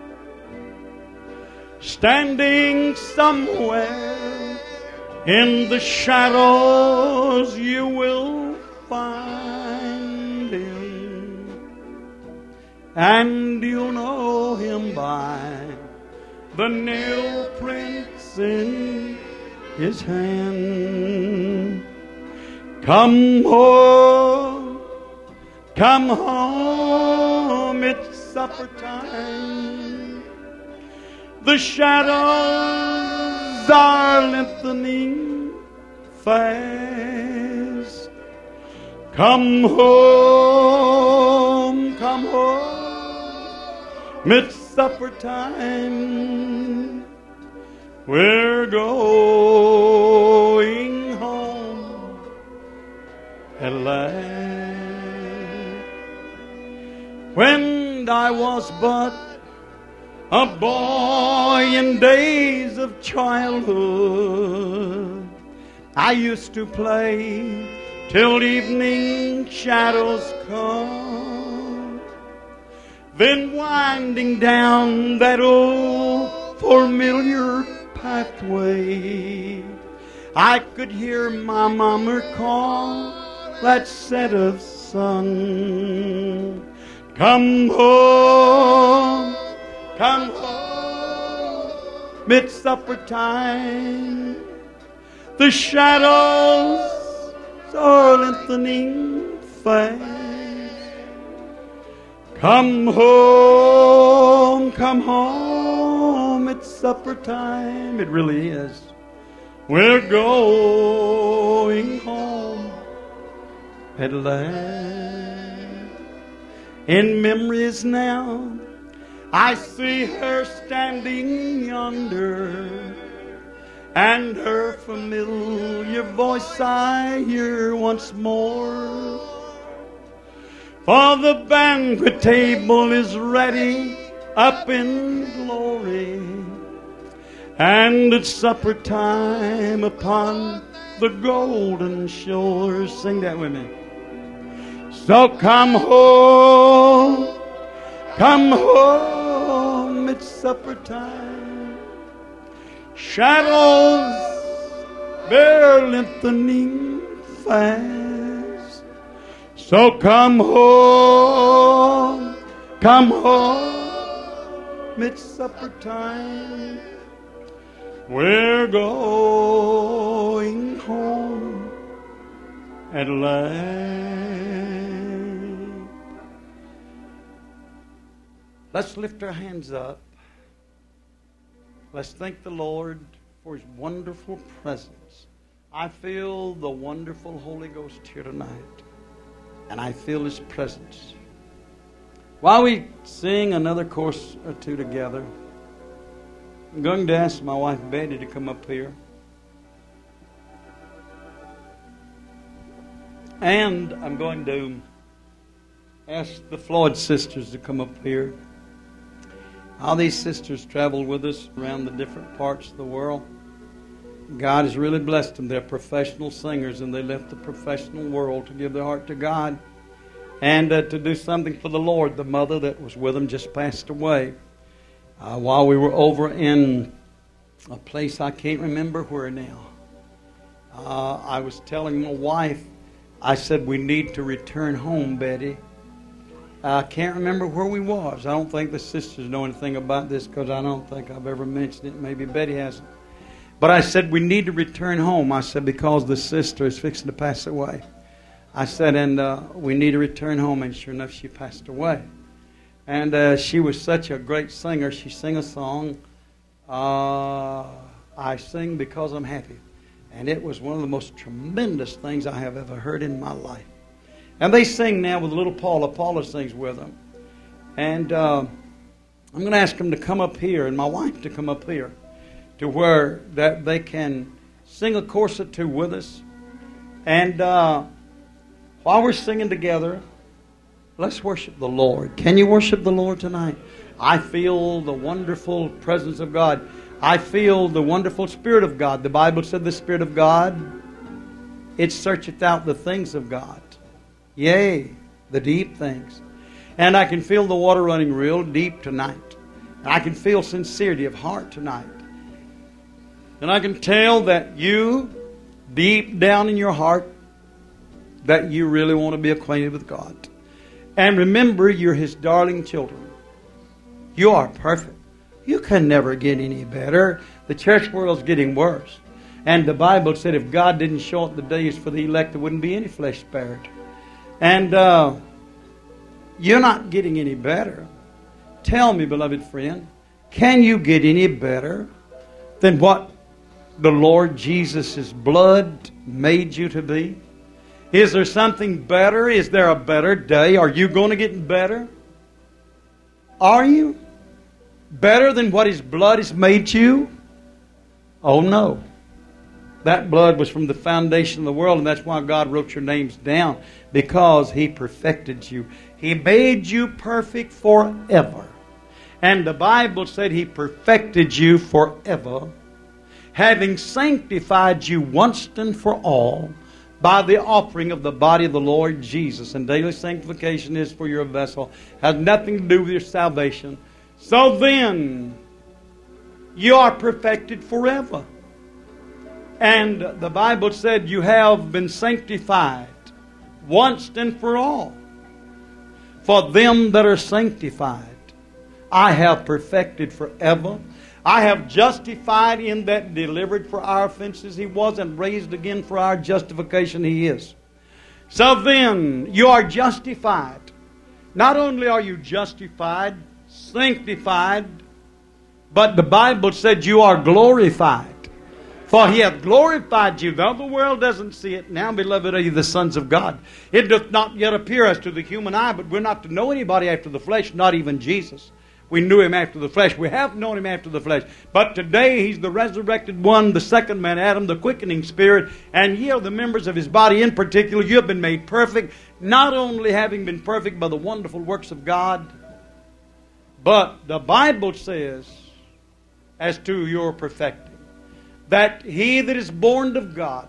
Standing somewhere in the shadows, you will find him, and you'll know him by the nail prints in his hand. Come home, come home, it's supper time. The shadows are lengthening fast. Come home, come home, it's supper time. We're going home at last. When I was but a boy in days of childhood, I used to play till evening shadows come. Then winding down that old familiar pathway, I could hear my mama call that set of sun. Come home, come home, it's supper time. The shadows are lengthening fast. Come home, come home, it's supper time. It really is. We're going home at last. In memories now, I see her standing yonder, and her familiar voice I hear once more. For the banquet table is ready up in glory, and it's supper time upon the golden shores. Sing that with me. So come home, come home, it's supper time. Shadows, they're lengthening fast. So come home, come home, it's supper time. We're going home at last. Let's lift our hands up. Let's thank the Lord for His wonderful presence. I feel the wonderful Holy Ghost here tonight, and I feel His presence. While we sing another chorus or two together, I'm going to ask my wife Betty to come up here. And I'm going to ask the Floyd sisters to come up here. All these sisters traveled with us around the different parts of the world. God has really blessed them. They're professional singers, and they left the professional world to give their heart to God and uh, to do something for the Lord. The mother that was with them just passed away uh, while we were over in a place I can't remember where now. Uh, I was telling my wife, I said, we need to return home, Betty. I can't remember where we was. I don't think the sisters know anything about this because I don't think I've ever mentioned it. Maybe Betty hasn't. But I said, we need to return home. I said, because the sister is fixing to pass away. I said, and uh, we need to return home. And sure enough, she passed away. And uh, she was such a great singer. She sang a song, uh, I Sing Because I'm Happy. And it was one of the most tremendous things I have ever heard in my life. And they sing now with little Paula. Paula sings with them. And uh, I'm going to ask them to come up here, and my wife to come up here, to where that they can sing a chorus or two with us. And uh, while we're singing together, let's worship the Lord. Can you worship the Lord tonight? I feel the wonderful presence of God. I feel the wonderful Spirit of God. The Bible said the Spirit of God, it searcheth out the things of God. Yea, the deep things. And I can feel the water running real deep tonight. I can feel sincerity of heart tonight. And I can tell that you, deep down in your heart, that you really want to be acquainted with God. And remember, you're His darling children. You are perfect. You can never get any better. The church world's getting worse. And the Bible said if God didn't shorten the days for the elect, there wouldn't be any flesh spared. And uh, you're not getting any better. Tell me, beloved friend, can you get any better than what the Lord Jesus' blood made you to be? Is there something better? Is there a better day? Are you going to get better? Are you? Better than what His blood has made you? Oh no. That blood was from the foundation of the world, and that's why God wrote your names down, because He perfected you. He made you perfect forever. And the Bible said He perfected you forever, having sanctified you once and for all by the offering of the body of the Lord Jesus. And daily sanctification is for your vessel. Has nothing to do with your salvation. So then, you are perfected forever. And the Bible said you have been sanctified once and for all. For them that are sanctified, I have perfected forever. I have justified in that delivered for our offenses He was, and raised again for our justification He is. So then, you are justified. Not only are you justified, sanctified, but the Bible said you are glorified. For He hath glorified you, though the world doesn't see it. Now, beloved, are you the sons of God. It doth not yet appear as to the human eye, but we're not to know anybody after the flesh, not even Jesus. We knew Him after the flesh. We have known Him after the flesh. But today He's the resurrected one, the second man, Adam, the quickening Spirit. And ye are the members of His body in particular. You have been made perfect, not only having been perfect by the wonderful works of God, but the Bible says, as to your perfecting, that he that is born of God,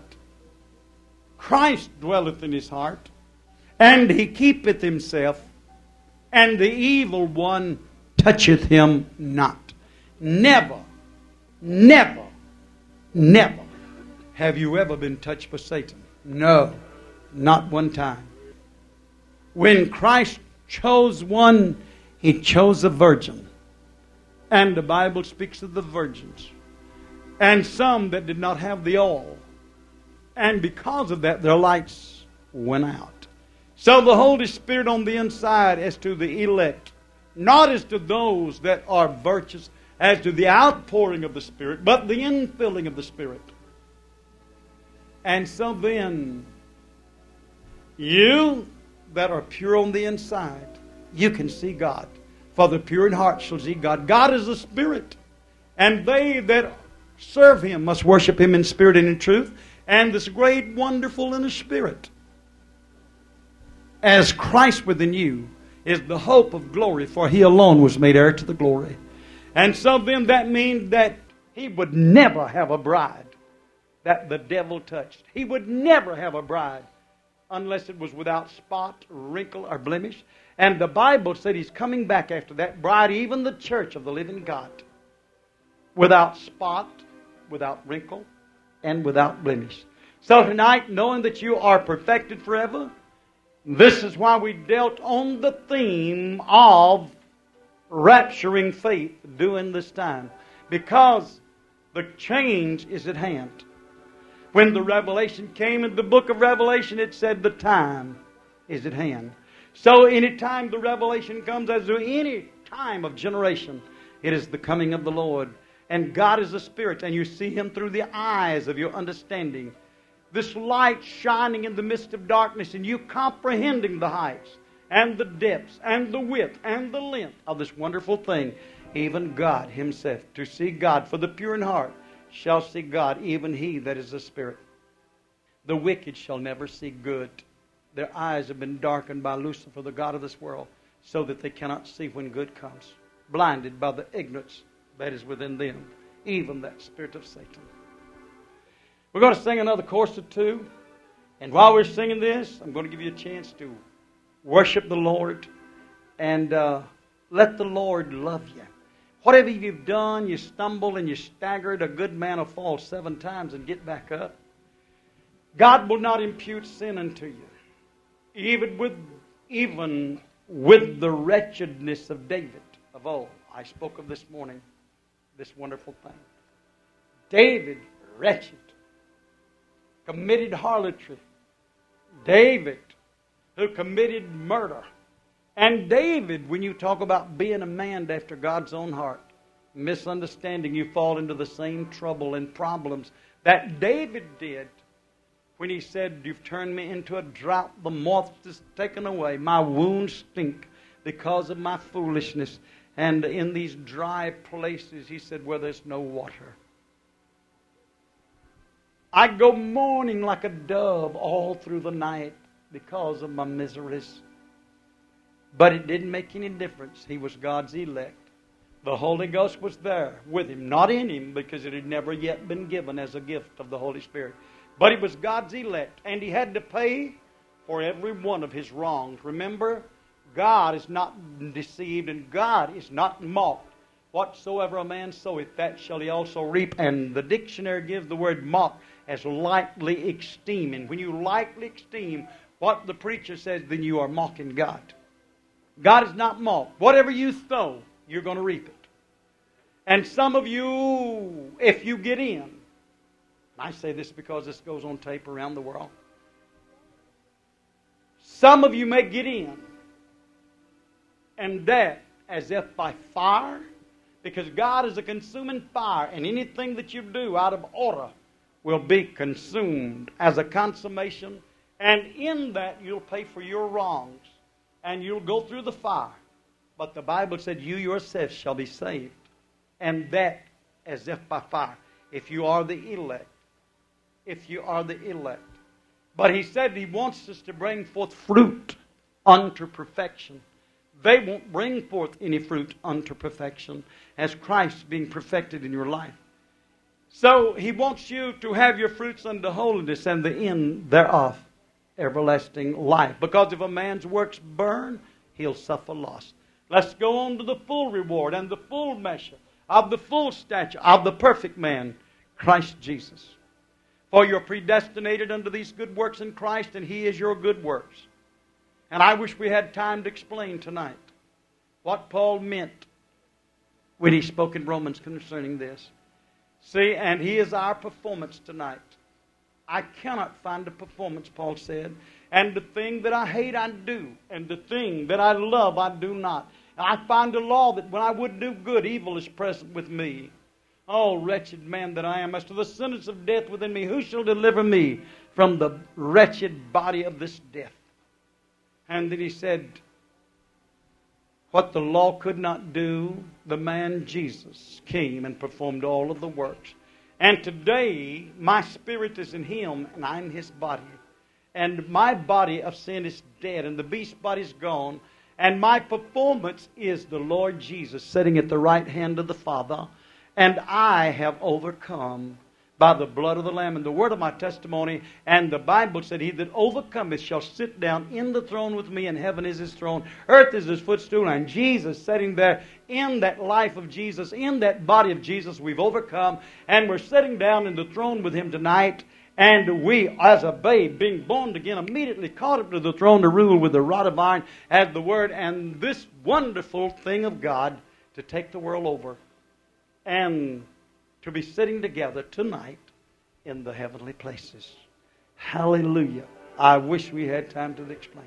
Christ dwelleth in his heart, and he keepeth himself, and the evil one toucheth him not. Never, never, never have you ever been touched by Satan. No, not one time. When Christ chose one, He chose a virgin. And the Bible speaks of the virgins. And some that did not have the oil. And because of that, their lights went out. So the Holy Spirit on the inside, as to the elect, not as to those that are virtuous, as to the outpouring of the Spirit, but the infilling of the Spirit. And so then, you that are pure on the inside, you can see God. For the pure in heart shall see God. God is a Spirit. And they that serve Him must worship Him in spirit and in truth. And this great, wonderful in the Spirit. as Christ within you is the hope of glory, for He alone was made heir to the glory. And so then that means that He would never have a bride that the devil touched. He would never have a bride unless it was without spot, wrinkle, or blemish. And the Bible said He's coming back after that bride, even the church of the living God, without spot, without wrinkle, and without blemish. So tonight, knowing that you are perfected forever, this is why we dealt on the theme of rapturing faith during this time. Because the change is at hand. When the revelation came in the book of Revelation, it said the time is at hand. So any time the revelation comes, as to any time of generation, it is the coming of the Lord. And God is a spirit, and you see Him through the eyes of your understanding. This light shining in the midst of darkness, and you comprehending the heights and the depths and the width and the length of this wonderful thing. Even God Himself, to see God, for the pure in heart shall see God, even he that is a spirit. The wicked shall never see good. Their eyes have been darkened by Lucifer, the god of this world, so that they cannot see when good comes. Blinded by the ignorance that is within them, even that spirit of Satan. We're going to sing another chorus or two. And while we're singing this, I'm going to give you a chance to worship the Lord and uh, let the Lord love you. Whatever you've done, you stumbled and you staggered, a good man will fall seven times and get back up. God will not impute sin unto you. Even with, even with the wretchedness of David of old. I spoke of this morning, this wonderful thing. David, wretched, committed harlotry. David, who committed murder. And David, when you talk about being a man after God's own heart, misunderstanding, you fall into the same trouble and problems that David did when he said, you've turned me into a drought, the moth is taken away, my wounds stink because of my foolishness. And in these dry places, he said, where there's no water, I go mourning like a dove all through the night because of my miseries. But it didn't make any difference. He was God's elect. The Holy Ghost was there with him, not in him, because it had never yet been given as a gift of the Holy Spirit. But he was God's elect, and he had to pay for every one of his wrongs. Remember, God is not deceived, and God is not mocked. Whatsoever a man soweth, that shall he also reap. And the dictionary gives the word mock as lightly esteeming. When you lightly esteem what the preacher says, then you are mocking God. God is not mocked. Whatever you sow, you're going to reap it. And some of you, if you get in, I say this because this goes on tape around the world. Some of you may get in, and that as if by fire, because God is a consuming fire, and anything that you do out of order will be consumed as a consummation, and in that you'll pay for your wrongs, and you'll go through the fire. But the Bible said, you yourself shall be saved, and that as if by fire, if you are the elect. If you are the elect. But he said he wants us to bring forth fruit unto perfection. They won't bring forth any fruit unto perfection as Christ being perfected in your life. So he wants you to have your fruits unto holiness, and the end thereof, everlasting life. Because if a man's works burn, he'll suffer loss. Let's go on to the full reward and the full measure of the full stature of the perfect man, Christ Jesus. For you're predestinated unto these good works in Christ, and He is your good works. And I wish we had time to explain tonight what Paul meant when he spoke in Romans concerning this. See, and He is our performance tonight. I cannot find a performance, Paul said. And the thing that I hate, I do. And the thing that I love, I do not. And I find a law that when I would do good, evil is present with me. Oh, wretched man that I am, as to the sentence of death within me, who shall deliver me from the wretched body of this death? And then he said, what the law could not do, the man Jesus came and performed all of the works. And today, my spirit is in Him, and I'm His body. and my body of sin is dead, and the beast body's gone, and my performance is the Lord Jesus sitting at the right hand of the Father, and I have overcome by the blood of the Lamb and the word of my testimony. And the Bible said, he that overcometh shall sit down in the throne with me, and heaven is his throne, earth is his footstool. And Jesus sitting there in that life of Jesus, in that body of Jesus, we've overcome, and we're sitting down in the throne with him tonight. And we, as a babe, being born again, immediately caught up to the throne to rule with the rod of iron as the Word, and this wonderful thing of God to take the world over, and to be sitting together tonight in the heavenly places. Hallelujah. I wish we had time to explain.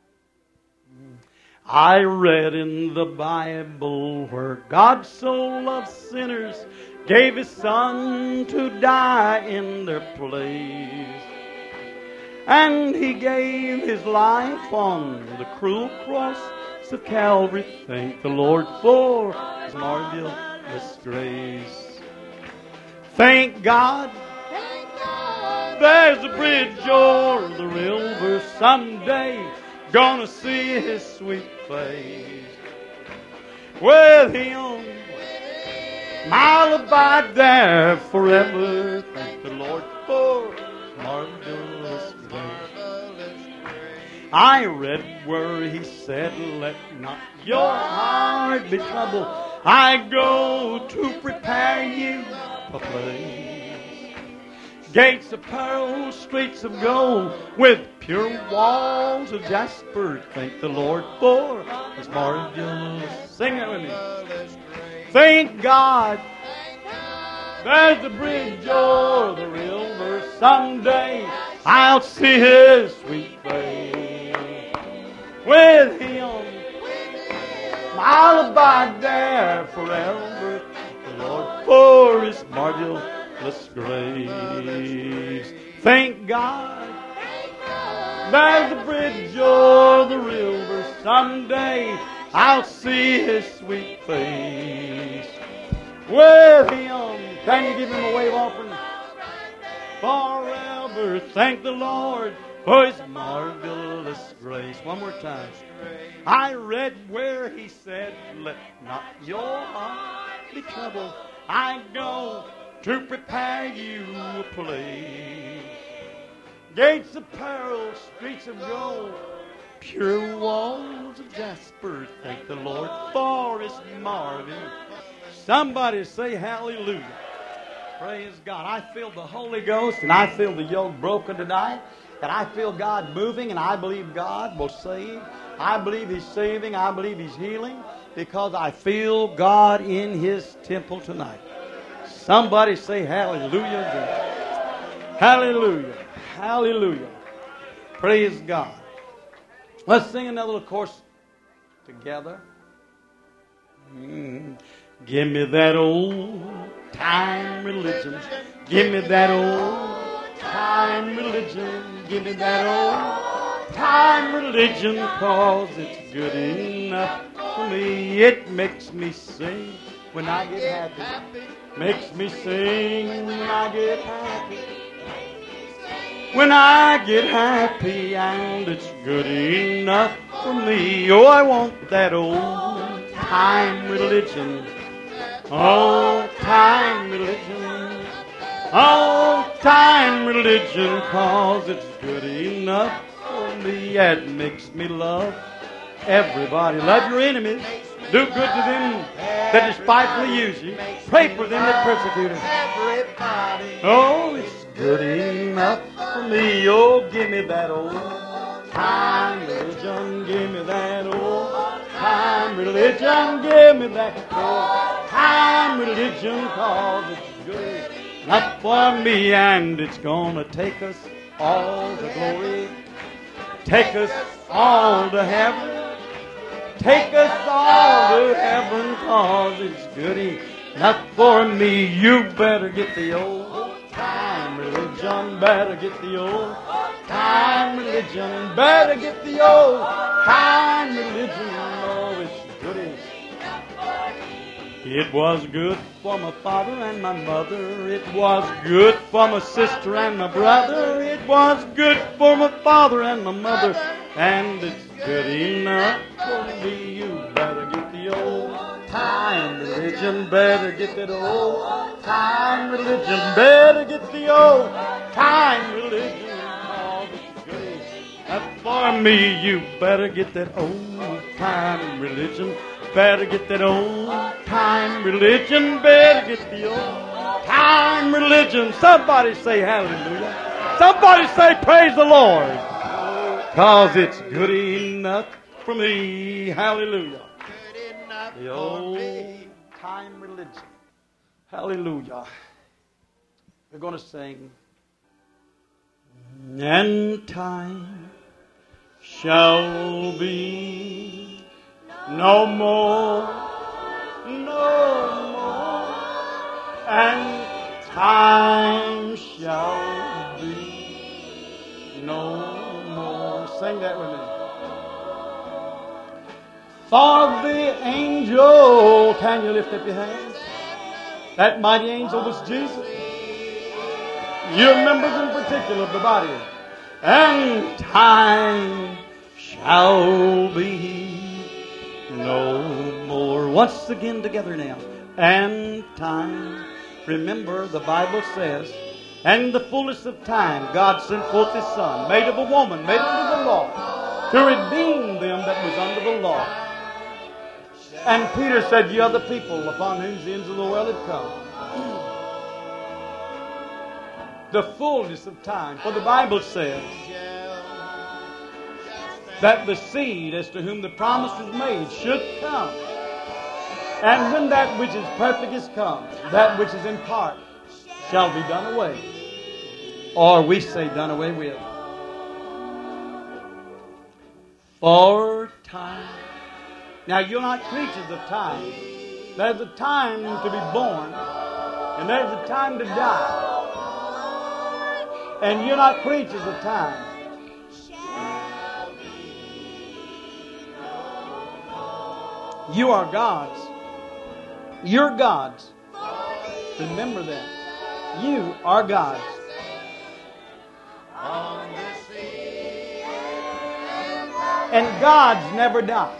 I read in the Bible where God so loved sinners, gave His Son to die in their place. And He gave His life on the cruel cross of Calvary. Thank the Lord for His marvelous grace. Thank God, there's a bridge over the river someday. Gonna see His sweet face. With Him, I'll abide there forever. Thank the Lord for His marvelous grace. I read where He said, let not your heart be troubled. I go to prepare you a place. Gates of pearl, streets of gold, with pure walls of jasper. Thank the Lord for His marvelous. Sing it with me. Thank God, there's a bridge over the river. Someday I'll see His sweet face. With Him, I'll abide there forever. The Lord for His marvelous grace. Thank God, there's a bridge over the river. Someday I'll see His sweet face. With Him, can you give Him a wave offering? Forever, thank the Lord for His marvelous grace. One more time. I read where He said, let not your heart be troubled. I go to prepare you a place. Gates of pearl, streets of gold, pure walls of jasper. Thank the Lord for His marvelous. Somebody say hallelujah. Praise God. I feel the Holy Ghost, and I feel the yoke broken tonight. And I feel God moving, and I believe God will save. I believe He's saving. I believe He's healing, because I feel God in His temple tonight. Somebody say hallelujah. Hallelujah. Hallelujah. Praise God. Let's sing another little chorus together. Mm. Give me that old time religion. Give me that old time religion. Give me that old time religion, 'cause it's good enough for me. It makes me sing when I get happy. Makes me sing when I get happy. When I get happy, and it's good enough for me. Oh, I want that old time religion. Old time religion. Old time religion, 'cause it's good enough for me. It makes me love everybody. Love your enemies. Do good to them that despitefully use you. Pray for them that persecute us. Oh, it's good enough for me. Oh, give me that old time religion. Give me that old time religion. Give me that old time religion, 'cause it's good enough for me. And it's gonna take us all to glory. Take us all to heaven. Take us all to heaven, 'cause it's good enough for me. You better get the old time religion. Better get the old time religion. Better get the old time religion. Oh, it's good enough for me. It was good for my father and my mother. It was good for my sister and my brother. It was good for my father and my mother. And it's good enough for me. You better get the old time religion. Better get that old time religion. Better get the old time religion. Oh, it's good enough for me. You better get that old time religion. Better get that old time religion. Better get the old time religion. Somebody say hallelujah. Somebody say praise the Lord. Cause it's good enough for me. Hallelujah. The old time religion. Hallelujah. We're going to sing. And time shall be no more, no more, and time shall be no more. Sing that with me. For the angel, can you lift up your hands? That mighty angel was Jesus. Your members in particular of the body. And time shall be no more. Once again together now. And time. Remember, the Bible says, and the fullness of time, God sent forth His Son, made of a woman, made under the law, to redeem them that was under the law. And Peter said, ye are the people upon whom the ends of the world have come. The fullness of time. For the Bible says that the seed as to whom the promise was made should come. And when that which is perfect is come, that which is in part shall be done away. Or we say done away with. For time. Now you're not creatures of time. There's a time to be born, and there's a time to die. And you're not creatures of time. You are God's. You're God's. Remember that. You are God's. And God's never die.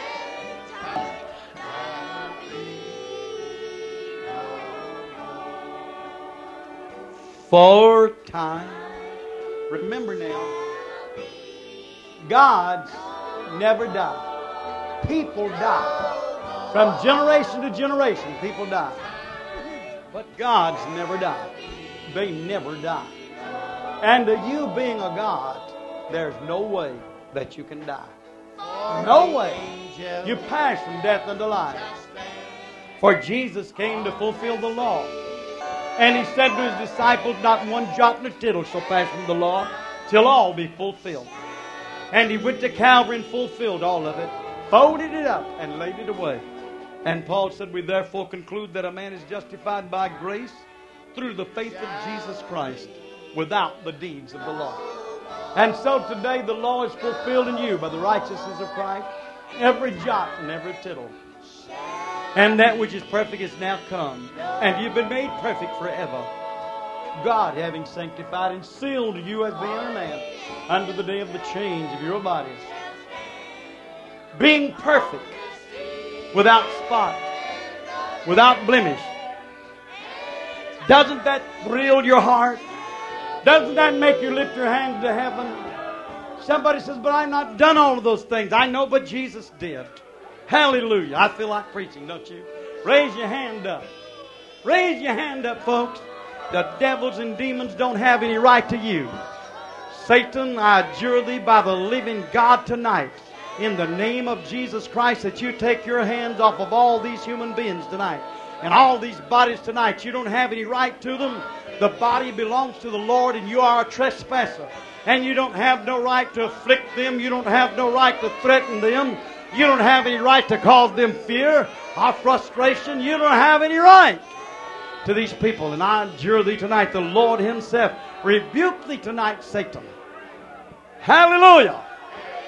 For time. Remember now, God's never die. People die. From generation to generation, people die. But God's never die. They never die. And to you being a God, there's no way that you can die. No way. You pass from death unto life. For Jesus came to fulfill the law. And He said to His disciples, not one jot nor tittle shall pass from the law till all be fulfilled. And He went to Calvary and fulfilled all of it, folded it up, and laid it away. And Paul said, we therefore conclude that a man is justified by grace through the faith of Jesus Christ without the deeds of the law. And so today the law is fulfilled in you by the righteousness of Christ, every jot and every tittle. And that which is perfect is now come. And you've been made perfect forever. God having sanctified and sealed you as being a man unto the day of the change of your bodies. Being perfect, without spot, without blemish. Doesn't that thrill your heart? Doesn't that make you lift your hands to heaven? Somebody says, but I've not done all of those things. I know, but Jesus did. Hallelujah. I feel like preaching, don't you? Raise your hand up. Raise your hand up, folks. The devils and demons don't have any right to you. Satan, I adjure thee by the living God tonight, in the name of Jesus Christ, that you take your hands off of all these human beings tonight. And all these bodies tonight, you don't have any right to them. The body belongs to the Lord, and you are a trespasser. And you don't have no right to afflict them. You don't have no right to threaten them. You don't have any right to cause them fear or frustration. You don't have any right to these people. And I adjure thee tonight, the Lord Himself rebuke thee tonight, Satan. Hallelujah.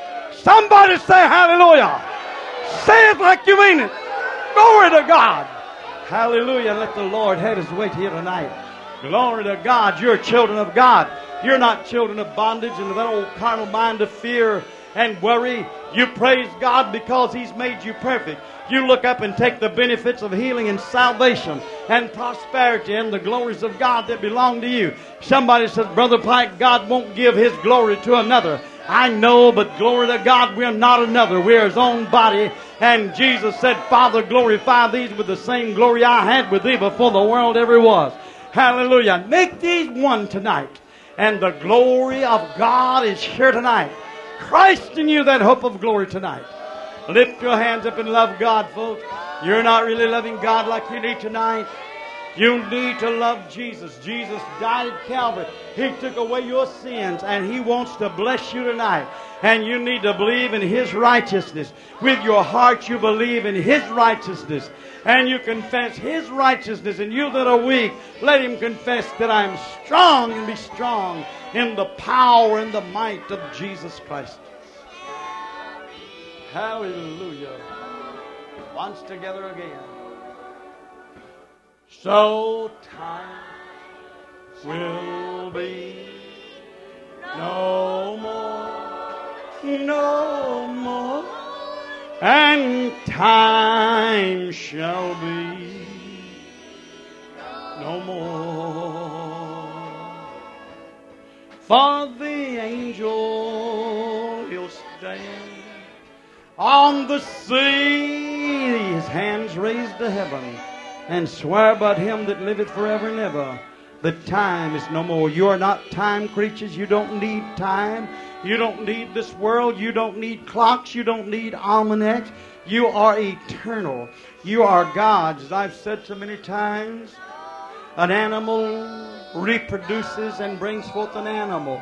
Somebody say hallelujah. Say it like you mean it. Glory to God. Hallelujah. Let the Lord have His way here tonight. Glory to God. You're children of God. You're not children of bondage and of that old carnal mind of fear and worry. You praise God because He's made you perfect. You look up and take the benefits of healing and salvation and prosperity and the glories of God that belong to you. Somebody says, Brother Pike, God won't give His glory to another. I know, but glory to God, we're not another. We're His own body. And Jesus said, Father, glorify these with the same glory I had with thee before the world ever was. Hallelujah. Make these one tonight. And the glory of God is here tonight. Christ in you, that hope of glory tonight. Lift your hands up and love God, folks. You're not really loving God like you need tonight. You need to love Jesus. Jesus died at Calvary. He took away your sins, and He wants to bless you tonight. And you need to believe in His righteousness. With your heart, you believe in His righteousness. And you confess His righteousness. And you that are weak, let Him confess that I am strong, and be strong in the power and the might of Jesus Christ. Hallelujah. Once together again. So time will be no more, no more, and time shall be no more. For the angel he'll stand on the sea, his hands raised to heaven, and swear by Him that liveth forever and ever, that time is no more. You are not time creatures. You don't need time. You don't need this world. You don't need clocks. You don't need almanacs. You are eternal. You are God's. As I've said so many times, an animal reproduces and brings forth an animal.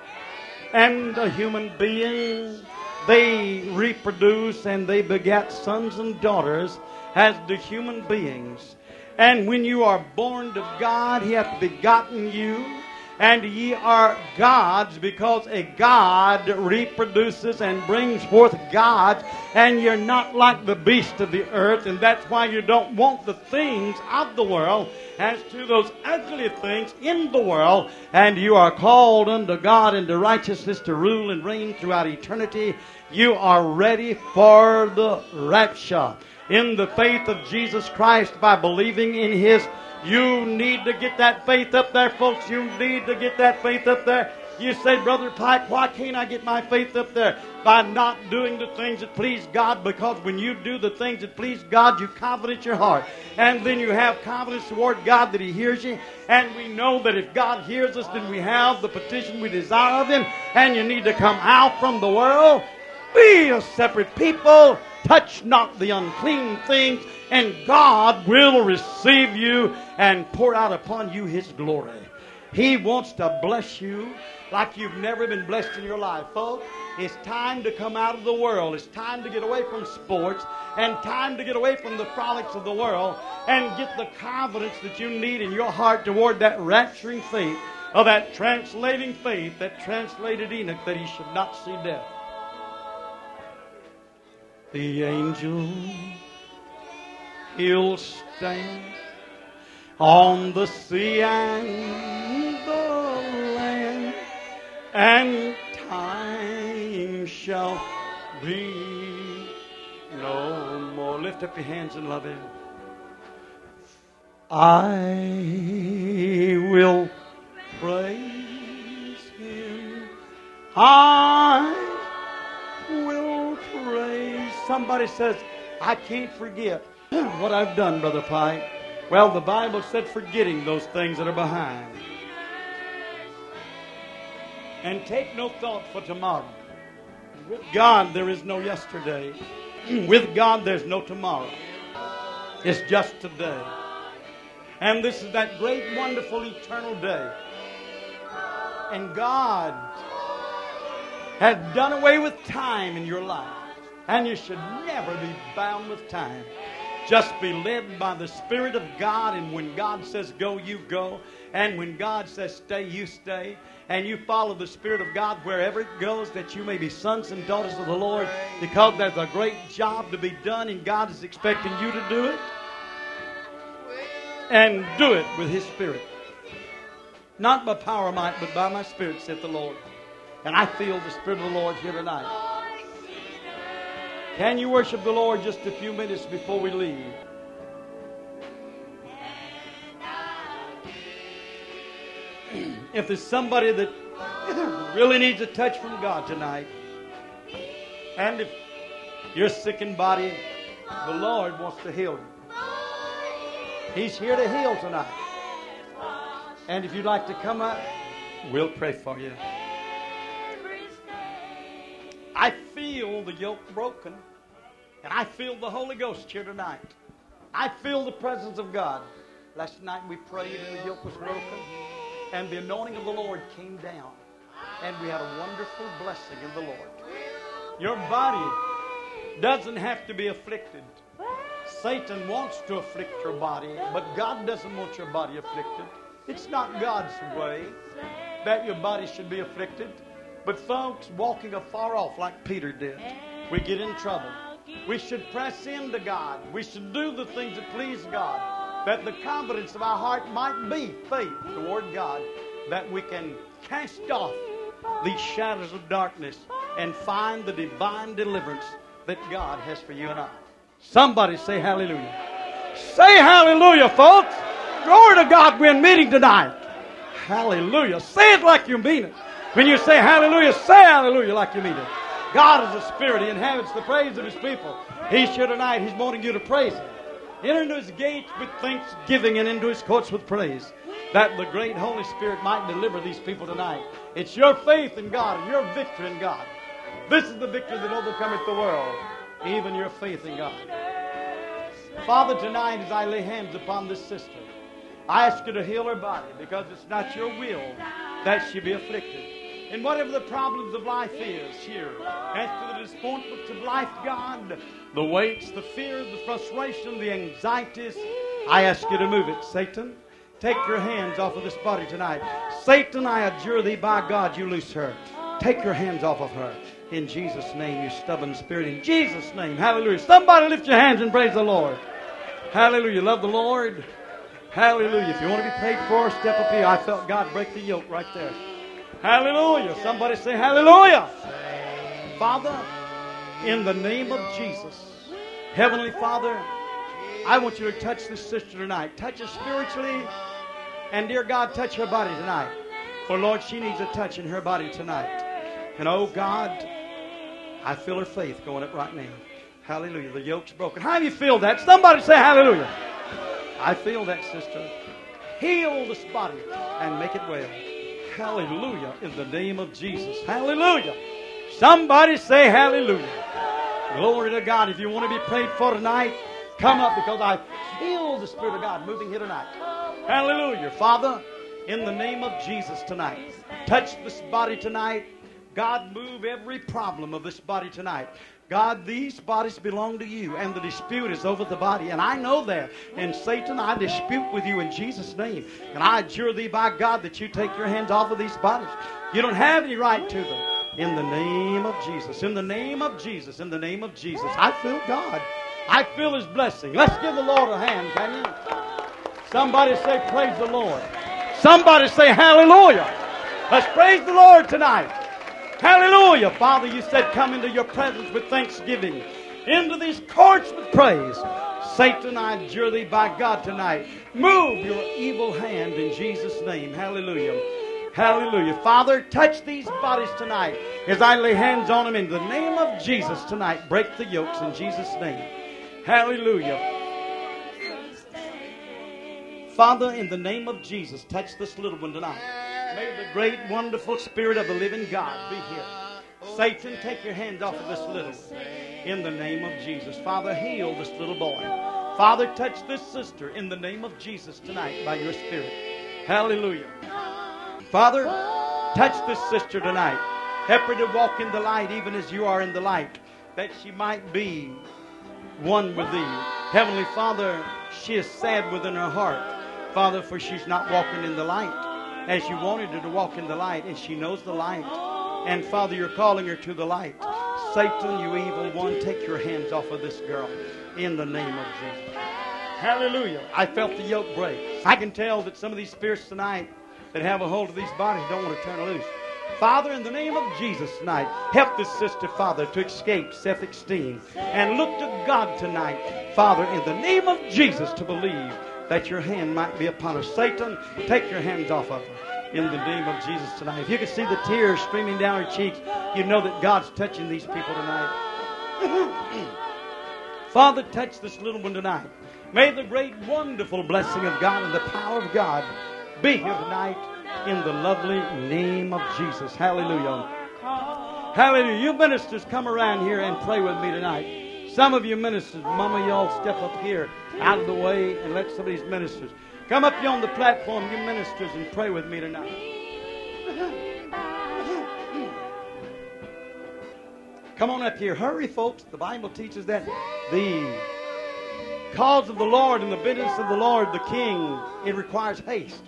And a human being, they reproduce and they begat sons and daughters as the human beings. And when you are born of God, He hath begotten you, and ye are God's, because a God reproduces and brings forth gods, and you're not like the beast of the earth, and that's why you don't want the things of the world as to those ugly things in the world, and you are called unto God into righteousness to rule and reign throughout eternity. You are ready for the rapture. In the faith of Jesus Christ, by believing in His. You need to get that faith up there, folks. You need to get that faith up there. You say, Brother Pike, why can't I get my faith up there? By not doing the things that please God, because when you do the things that please God, you confidence your heart. And then you have confidence toward God that He hears you. And we know that if God hears us, then we have the petition we desire of Him. And you need to come out from the world. Be a separate people. Touch not the unclean things, and God will receive you and pour out upon you His glory. He wants to bless you like you've never been blessed in your life, folks. It's time to come out of the world. It's time to get away from sports and time to get away from the frolics of the world and get the confidence that you need in your heart toward that rapturing faith, of that translating faith that translated Enoch that he should not see death. The angel, he'll stand on the sea and the land, and time shall be no more. Lift up your hands and love Him. I will praise Him. I will praise. Somebody says, I can't forget what I've done, Brother Pike. Well, the Bible said forgetting those things that are behind. And take no thought for tomorrow. With God, there is no yesterday. With God, there's no tomorrow. It's just today. And this is that great, wonderful, eternal day. And God has done away with time in your life. And you should never be bound with time. Just be led by the Spirit of God, and when God says go, you go. And when God says stay, you stay. And you follow the Spirit of God wherever it goes, that you may be sons and daughters of the Lord, because there's a great job to be done, and God is expecting you to do it. and do it with His Spirit. Not by power or might, but by my Spirit, saith the Lord. And I feel the Spirit of the Lord here tonight. Can you worship the Lord just a few minutes before we leave? If there's somebody that really needs a touch from God tonight, and if you're sick in body, the Lord wants to heal you. He's here to heal tonight. And if you'd like to come up, we'll pray for you. I feel the yoke broken, and I feel the Holy Ghost here tonight. I feel the presence of God. Last night we prayed and the yoke was broken, and the anointing of the Lord came down, and we had a wonderful blessing in the Lord. Your body doesn't have to be afflicted. Satan wants to afflict your body, but God doesn't want your body afflicted. It's not God's way that your body should be afflicted. But folks, walking afar off like Peter did, we get in trouble. We should press into God. We should do the things that please God, that the confidence of our heart might be faith toward God, that we can cast off these shadows of darkness and find the divine deliverance that God has for you and I. Somebody say hallelujah. Say hallelujah, folks. Glory to God, we're in meeting tonight. Hallelujah. Say it like you mean it. When you say hallelujah, say hallelujah like you mean it. God is a spirit. He inhabits the praise of His people. He's here tonight. He's wanting you to praise Him. Enter into His gates with thanksgiving and into His courts with praise, that the great Holy Spirit might deliver these people tonight. It's your faith in God and your victory in God. This is the victory that overcometh the world, even your faith in God. Father, tonight as I lay hands upon this sister, I ask you to heal her body, because it's not your will that she be afflicted. And whatever the problems of life is here, as to the disappointments of life, God, the weights, the fears, the frustration, the anxieties, I ask you to move it. Satan, take your hands off of this body tonight. Satan, I adjure thee by God, you loose her. Take your hands off of her. In Jesus' name, you stubborn spirit. In Jesus' name, hallelujah. Somebody lift your hands and praise the Lord. Hallelujah. Love the Lord. Hallelujah. If you want to be prayed for, step up here. I felt God break the yoke right there. Hallelujah. Somebody say hallelujah. Father, in the name of Jesus, Heavenly Father, I want you to touch this sister tonight. Touch her spiritually. And dear God, touch her body tonight. For Lord, she needs a touch in her body tonight. And oh God, I feel her faith going up right now. Hallelujah. The yoke's broken. How do you feel that? Somebody say hallelujah. I feel that, sister. Heal this body and make it well. Hallelujah. In the name of Jesus. Hallelujah. Somebody say hallelujah. Glory to God. If you want to be prayed for tonight, come up, because I feel the Spirit of God moving here tonight. Hallelujah. Father, in the name of Jesus tonight, touch this body tonight. God, move every problem of this body tonight. God, these bodies belong to you, and the dispute is over the body, and I know that. And Satan, I dispute with you in Jesus' name. And I adjure thee by God that you take your hands off of these bodies. You don't have any right to them. In the name of Jesus, in the name of Jesus, in the name of Jesus. I feel God. I feel His blessing. Let's give the Lord a hand, can you? Somebody say, praise the Lord. Somebody say, hallelujah. Let's praise the Lord tonight. Hallelujah. Father, you said come into your presence with thanksgiving, into these courts with praise. Satan, I adjure thee by God tonight, move your evil hand in Jesus' name. Hallelujah. Hallelujah. Father, touch these bodies tonight as I lay hands on them in the name of Jesus tonight. Break the yokes in Jesus' name. Hallelujah. Father, in the name of Jesus, touch this little one tonight. May the great, wonderful Spirit of the living God be here. Satan, take your hands off of this little one. In the name of Jesus. Father, heal this little boy. Father, touch this sister in the name of Jesus tonight by your Spirit. Hallelujah. Father, touch this sister tonight. Help her to walk in the light even as you are in the light, that she might be one with thee. Heavenly Father, she is sad within her heart, Father, for she's not walking in the light as you wanted her to walk in the light, and she knows the light. And Father, you're calling her to the light. Satan, you evil one, take your hands off of this girl in the name of Jesus. Hallelujah. I felt the yoke break. I can tell that some of these spirits tonight that have a hold of these bodies don't want to turn loose. Father, in the name of Jesus tonight, help this sister, Father, to escape self-esteem and look to God tonight, Father, in the name of Jesus, to believe that your hand might be upon her. Satan, take your hands off of her in the name of Jesus tonight. If you can see the tears streaming down her cheeks, you know that God's touching these people tonight. Father, touch this little one tonight. May the great, wonderful blessing of God and the power of God be here tonight in the lovely name of Jesus. Hallelujah. Hallelujah. You ministers, come around here and pray with me tonight. Some of you ministers, Mama, y'all step up here out of the way and let some of these ministers come up here on the platform, you ministers, and pray with me tonight. Come on up here. Hurry, folks. The Bible teaches that the cause of the Lord and the business of the Lord, the King, it requires haste.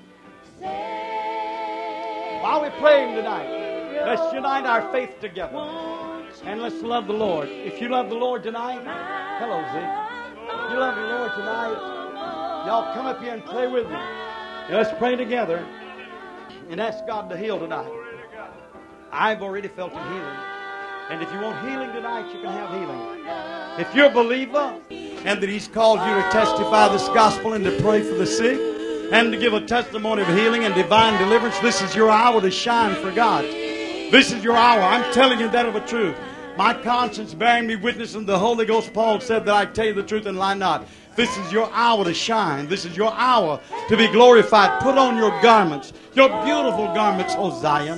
While we're praying tonight, let's unite our faith together and let's love the Lord. If you love the Lord tonight, hello, Zeke. If you love the Lord tonight, y'all come up here and pray with me. And let's pray together and ask God to heal tonight. I've already felt a healing. And if you want healing tonight, you can have healing. If you're a believer and that He's called you to testify this gospel and to pray for the sick and to give a testimony of healing and divine deliverance, this is your hour to shine for God. This is your hour. I'm telling you that of a truth. My conscience bearing me witness, and the Holy Ghost, Paul said that I tell you the truth and lie not. This is your hour to shine. This is your hour to be glorified. Put on your garments, your beautiful garments, O Zion.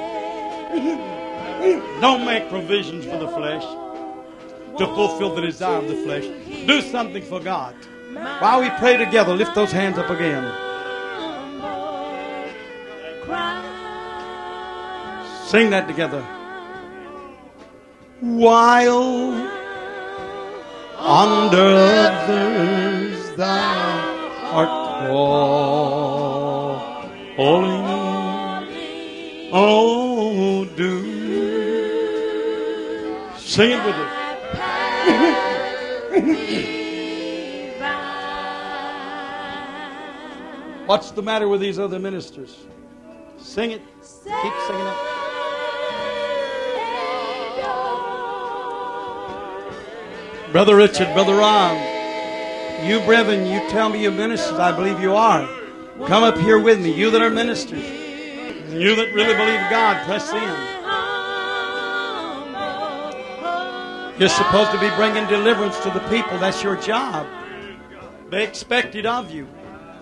Don't make provisions for the flesh to fulfill the desire of the flesh. Do something for God. While we pray together, lift those hands up again. Sing that together. While under others thou art calling, oh, do sing it with us. What's the matter with these other ministers? Sing it. Keep singing it. Brother Richard, Brother Ron, you brethren, you tell me you're ministers. I believe you are. Come up here with me. You that are ministers. You that really believe God, press in. You're supposed to be bringing deliverance to the people. That's your job. They expect it of you.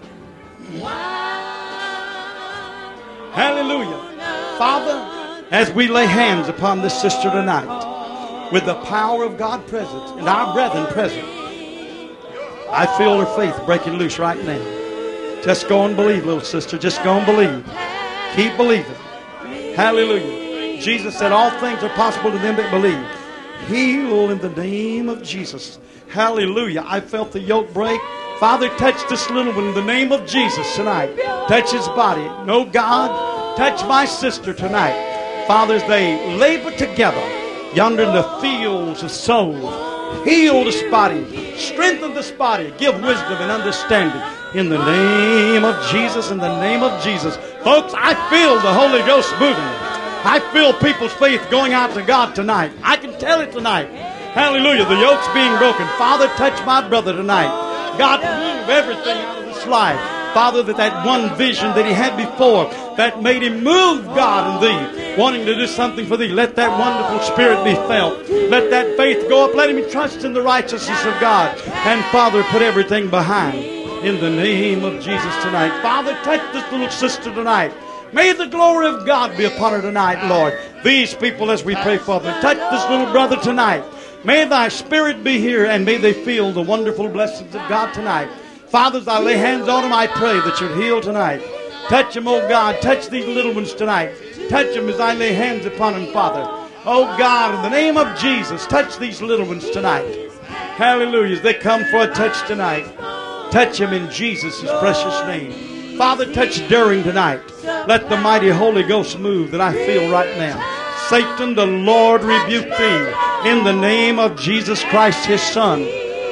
Hallelujah. Father, as we lay hands upon this sister tonight, with the power of God present and our brethren present, I feel her faith breaking loose right now. Just go and believe, little sister. Just go and believe. Keep believing. Hallelujah. Jesus said all things are possible to them that believe. Heal in the name of Jesus. Hallelujah. I felt the yoke break. Father, touch this little one in the name of Jesus tonight. Touch his body. No, God, touch my sister tonight. Father, as they labor together yonder in the fields of souls, heal this body. Strengthen this body. Give wisdom and understanding. In the name of Jesus, in the name of Jesus. Folks, I feel the Holy Ghost moving. I feel people's faith going out to God tonight. I can tell it tonight. Hallelujah. The yoke's being broken. Father, touch my brother tonight. God, move everything out of this life. Father, that that one vision that he had before that made him move, God, in thee, wanting to do something for thee, let that wonderful spirit be felt. Let that faith go up. Let him trust in the righteousness of God. And Father, put everything behind in the name of Jesus tonight. Father, touch this little sister tonight. May the glory of God be upon her tonight, Lord. These people, as we pray, Father, touch this little brother tonight. May thy spirit be here, and may they feel the wonderful blessings of God tonight. Father, as I lay hands on them, I pray that you'd heal tonight. Touch them, oh God. Touch these little ones tonight. Touch them as I lay hands upon them, Father. Oh God, in the name of Jesus, touch these little ones tonight. Hallelujah. As they come for a touch tonight, touch them in Jesus' precious name. Father, touch Daring tonight. Let the mighty Holy Ghost move that I feel right now. Satan, the Lord rebuke thee in the name of Jesus Christ, his Son.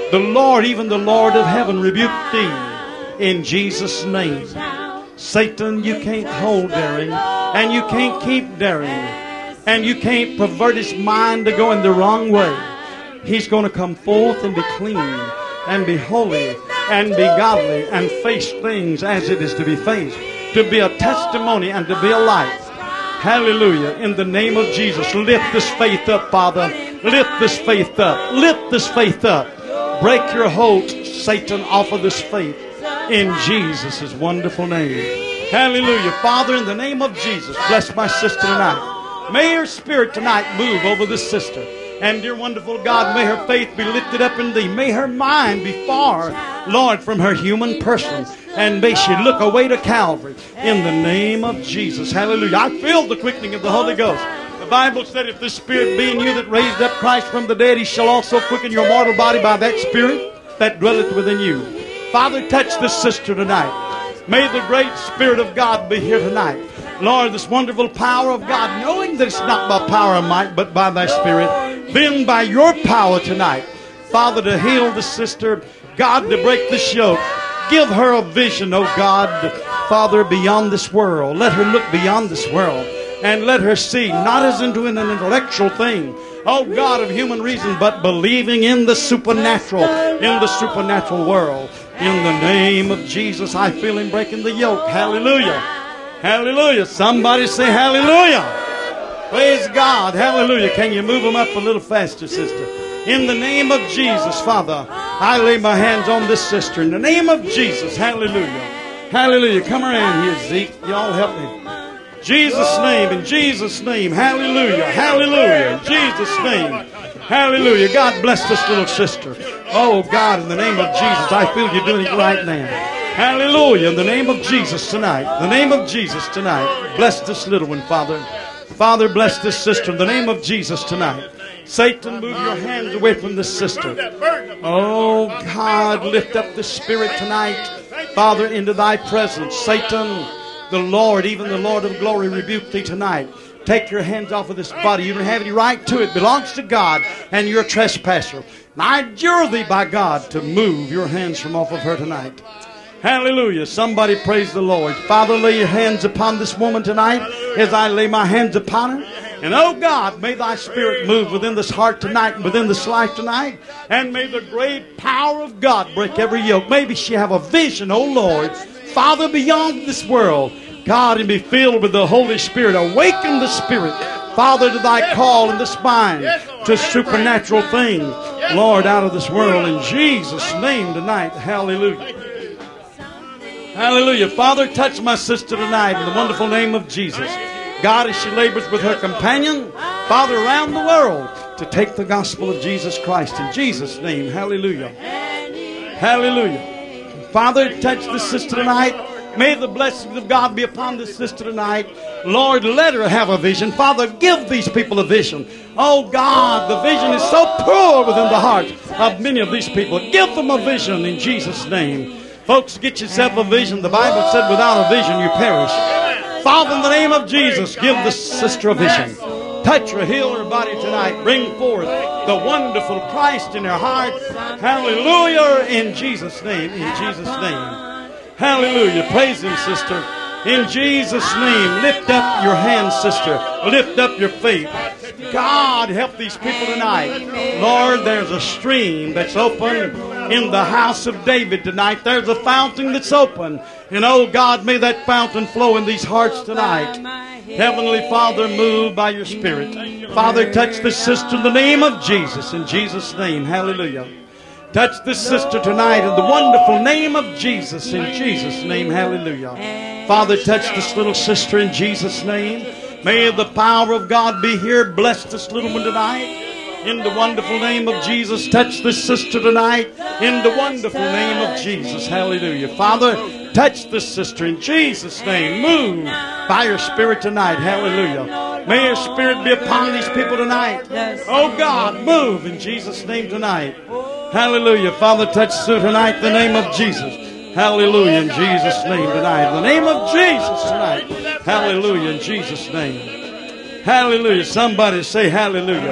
The Lord, even the Lord of heaven, rebuke thee in Jesus' name. Satan, you can't hold daring, and you can't keep daring, and you can't pervert his mind to go in the wrong way. He's going to come forth and be clean and be holy and be godly and face things as it is to be faced, to be a testimony and to be a light. Hallelujah. In the name of Jesus, lift this faith up, Father. Lift this faith up. Lift this faith up. Break your hold, Satan, off of this faith in Jesus' wonderful name. Hallelujah. Father, in the name of Jesus, bless my sister tonight. May her spirit tonight move over this sister. And dear wonderful God, may her faith be lifted up in thee. May her mind be far, Lord, from her human person. And may she look away to Calvary in the name of Jesus. Hallelujah. I feel the quickening of the Holy Ghost. The Bible said, if the Spirit be in you that raised up Christ from the dead, he shall also quicken your mortal body by that Spirit that dwelleth within you. Father, touch this sister tonight. May the great Spirit of God be here tonight. Lord, this wonderful power of God, knowing that it's not by power and might, but by thy Spirit, then by your power tonight, Father, to heal the sister, God, to break this yoke. Give her a vision, oh God, Father, beyond this world. Let her look beyond this world and let her see, not as into an intellectual thing, oh God, of human reason, but believing in the supernatural, in the supernatural world. In the name of Jesus, I feel him breaking the yoke. Hallelujah. Hallelujah. Somebody say hallelujah. Praise God. Hallelujah. Can you move them up a little faster, sister? In the name of Jesus, Father, I lay my hands on this sister. In the name of Jesus, hallelujah. Hallelujah. Come around here, Zeke. Y'all help me. Jesus' name, in Jesus' name, hallelujah. Hallelujah. In Jesus' name, hallelujah. God bless this little sister. Oh, God, in the name of Jesus, I feel you doing it right now. Hallelujah. In the name of Jesus tonight. In the name of Jesus tonight. Bless this little one, Father. Father, bless this sister in the name of Jesus tonight. Satan, move your hands away from this sister. Oh, God, lift up the spirit tonight, Father, into thy presence. Satan, the Lord, even the Lord of glory, rebuke thee tonight. Take your hands off of this body. You don't have any right to it. It belongs to God, and you're a trespasser. And I adjure thee by God to move your hands from off of her tonight. Hallelujah. Somebody praise the Lord. Father, lay your hands upon this woman tonight as I lay my hands upon her. And oh God, may thy spirit move within this heart tonight and within this life tonight. And may the great power of God break every yoke. Maybe she have a vision, oh Lord, Father, beyond this world. God, and be filled with the Holy Spirit. Awaken the Spirit, Father, to thy call in this mind to supernatural things, Lord, out of this world. In Jesus' name tonight. Hallelujah. Hallelujah. Father, touch my sister tonight in the wonderful name of Jesus. God, as she labors with her companion, Father, around the world, to take the gospel of Jesus Christ. In Jesus' name, hallelujah. Hallelujah. Father, touch this sister tonight. May the blessings of God be upon this sister tonight. Lord, let her have a vision. Father, give these people a vision. Oh God, the vision is so poor within the hearts of many of these people. Give them a vision in Jesus' name. Folks, get yourself a vision. The Bible said without a vision you perish. Father, in the name of Jesus, give the sister a vision. Touch her, heal her body tonight. Bring forth the wonderful Christ in her heart. Hallelujah, in Jesus' name, in Jesus' name. Hallelujah. Praise him, sister. In Jesus' name, lift up your hands, sister. Lift up your faith. God, help these people tonight. Lord, there's a stream that's open in the house of David tonight. There's a fountain that's open. And oh God, may that fountain flow in these hearts tonight. Heavenly Father, move by your Spirit. Father, touch this sister in the name of Jesus. In Jesus' name, hallelujah. Touch this sister tonight in the wonderful name of Jesus. In Jesus' name, hallelujah. Father, touch this little sister in Jesus' name. May the power of God be here. Bless this little one tonight. In the wonderful name of Jesus, touch this sister tonight. In the wonderful name of Jesus, hallelujah. Father, touch this sister in Jesus' name. Move by your Spirit tonight, hallelujah. May your Spirit be upon these people tonight. Oh God, move in Jesus' name tonight. Hallelujah. Father, touch Sue tonight in the name of Jesus. Hallelujah, in Jesus' name tonight. In the name of Jesus tonight. Hallelujah, in Jesus' name. Hallelujah. Somebody say hallelujah.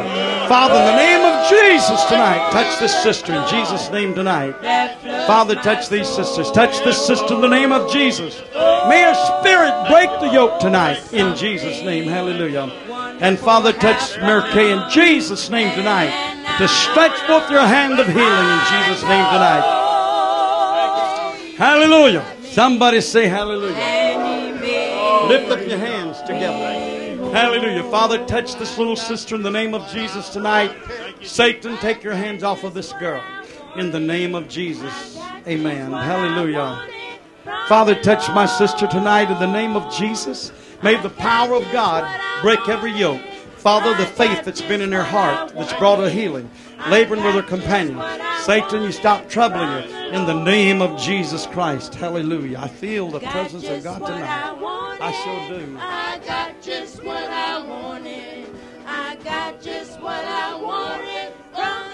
Father, in the name of Jesus tonight, touch this sister in Jesus' name tonight. Father, touch these sisters. Touch this sister in the name of Jesus. May her spirit break the yoke tonight in Jesus' name. Hallelujah. And Father, touch Mary Kay in Jesus' name tonight. To stretch forth your hand of healing in Jesus' name tonight. Hallelujah. Somebody say hallelujah. Lift up your hands together. Hallelujah. Father, touch this little sister in the name of Jesus tonight. Satan, take your hands off of this girl. In the name of Jesus. Amen. Hallelujah. Father, touch my sister tonight in the name of Jesus. May the power of God break every yoke. Father, the faith that's been in her heart that's brought her healing, laboring with her companion. Satan, you stop troubling her in the name of Jesus Christ. Hallelujah. I feel the presence of God tonight. I sure do. I got just what I wanted. I got just what I wanted from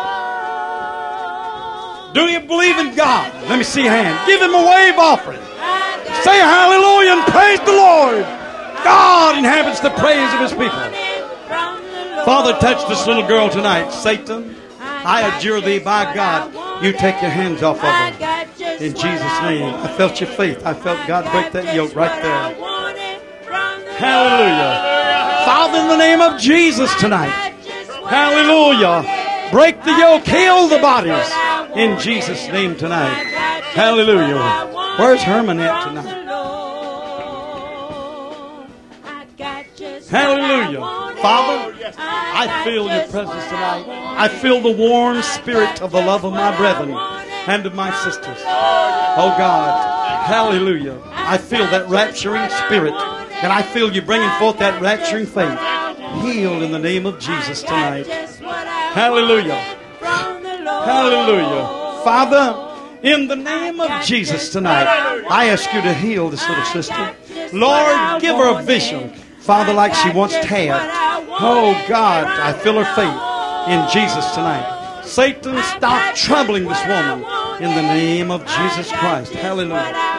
the Lord. Do you believe in God? Let me see your hand. Give Him a wave offering. Say hallelujah and praise the Lord. God inhabits the praise of His people. Father, touch this little girl tonight. Satan, I adjure thee by God, you take your hands off of her. In Jesus' name. I felt your faith. I felt God break that yoke right there. Hallelujah. Father, in the name of Jesus tonight. Hallelujah. Break the yoke. Heal the bodies. In Jesus' name tonight. Hallelujah. Where's Herman at tonight? Hallelujah. Father, I feel your presence tonight. I feel the warm spirit of the love of my brethren and of my sisters. Oh God. Hallelujah. I feel that rapturing spirit. And I feel you bringing forth that rapturing faith. Healed in the name of Jesus tonight. Hallelujah. Hallelujah. Father, in the name of Jesus tonight, I ask you to heal this little sister. Lord, give her a vision. Father, like she once had. Oh God, I feel her faith in Jesus tonight. Satan, stop troubling this woman in the name of Jesus Christ. Hallelujah.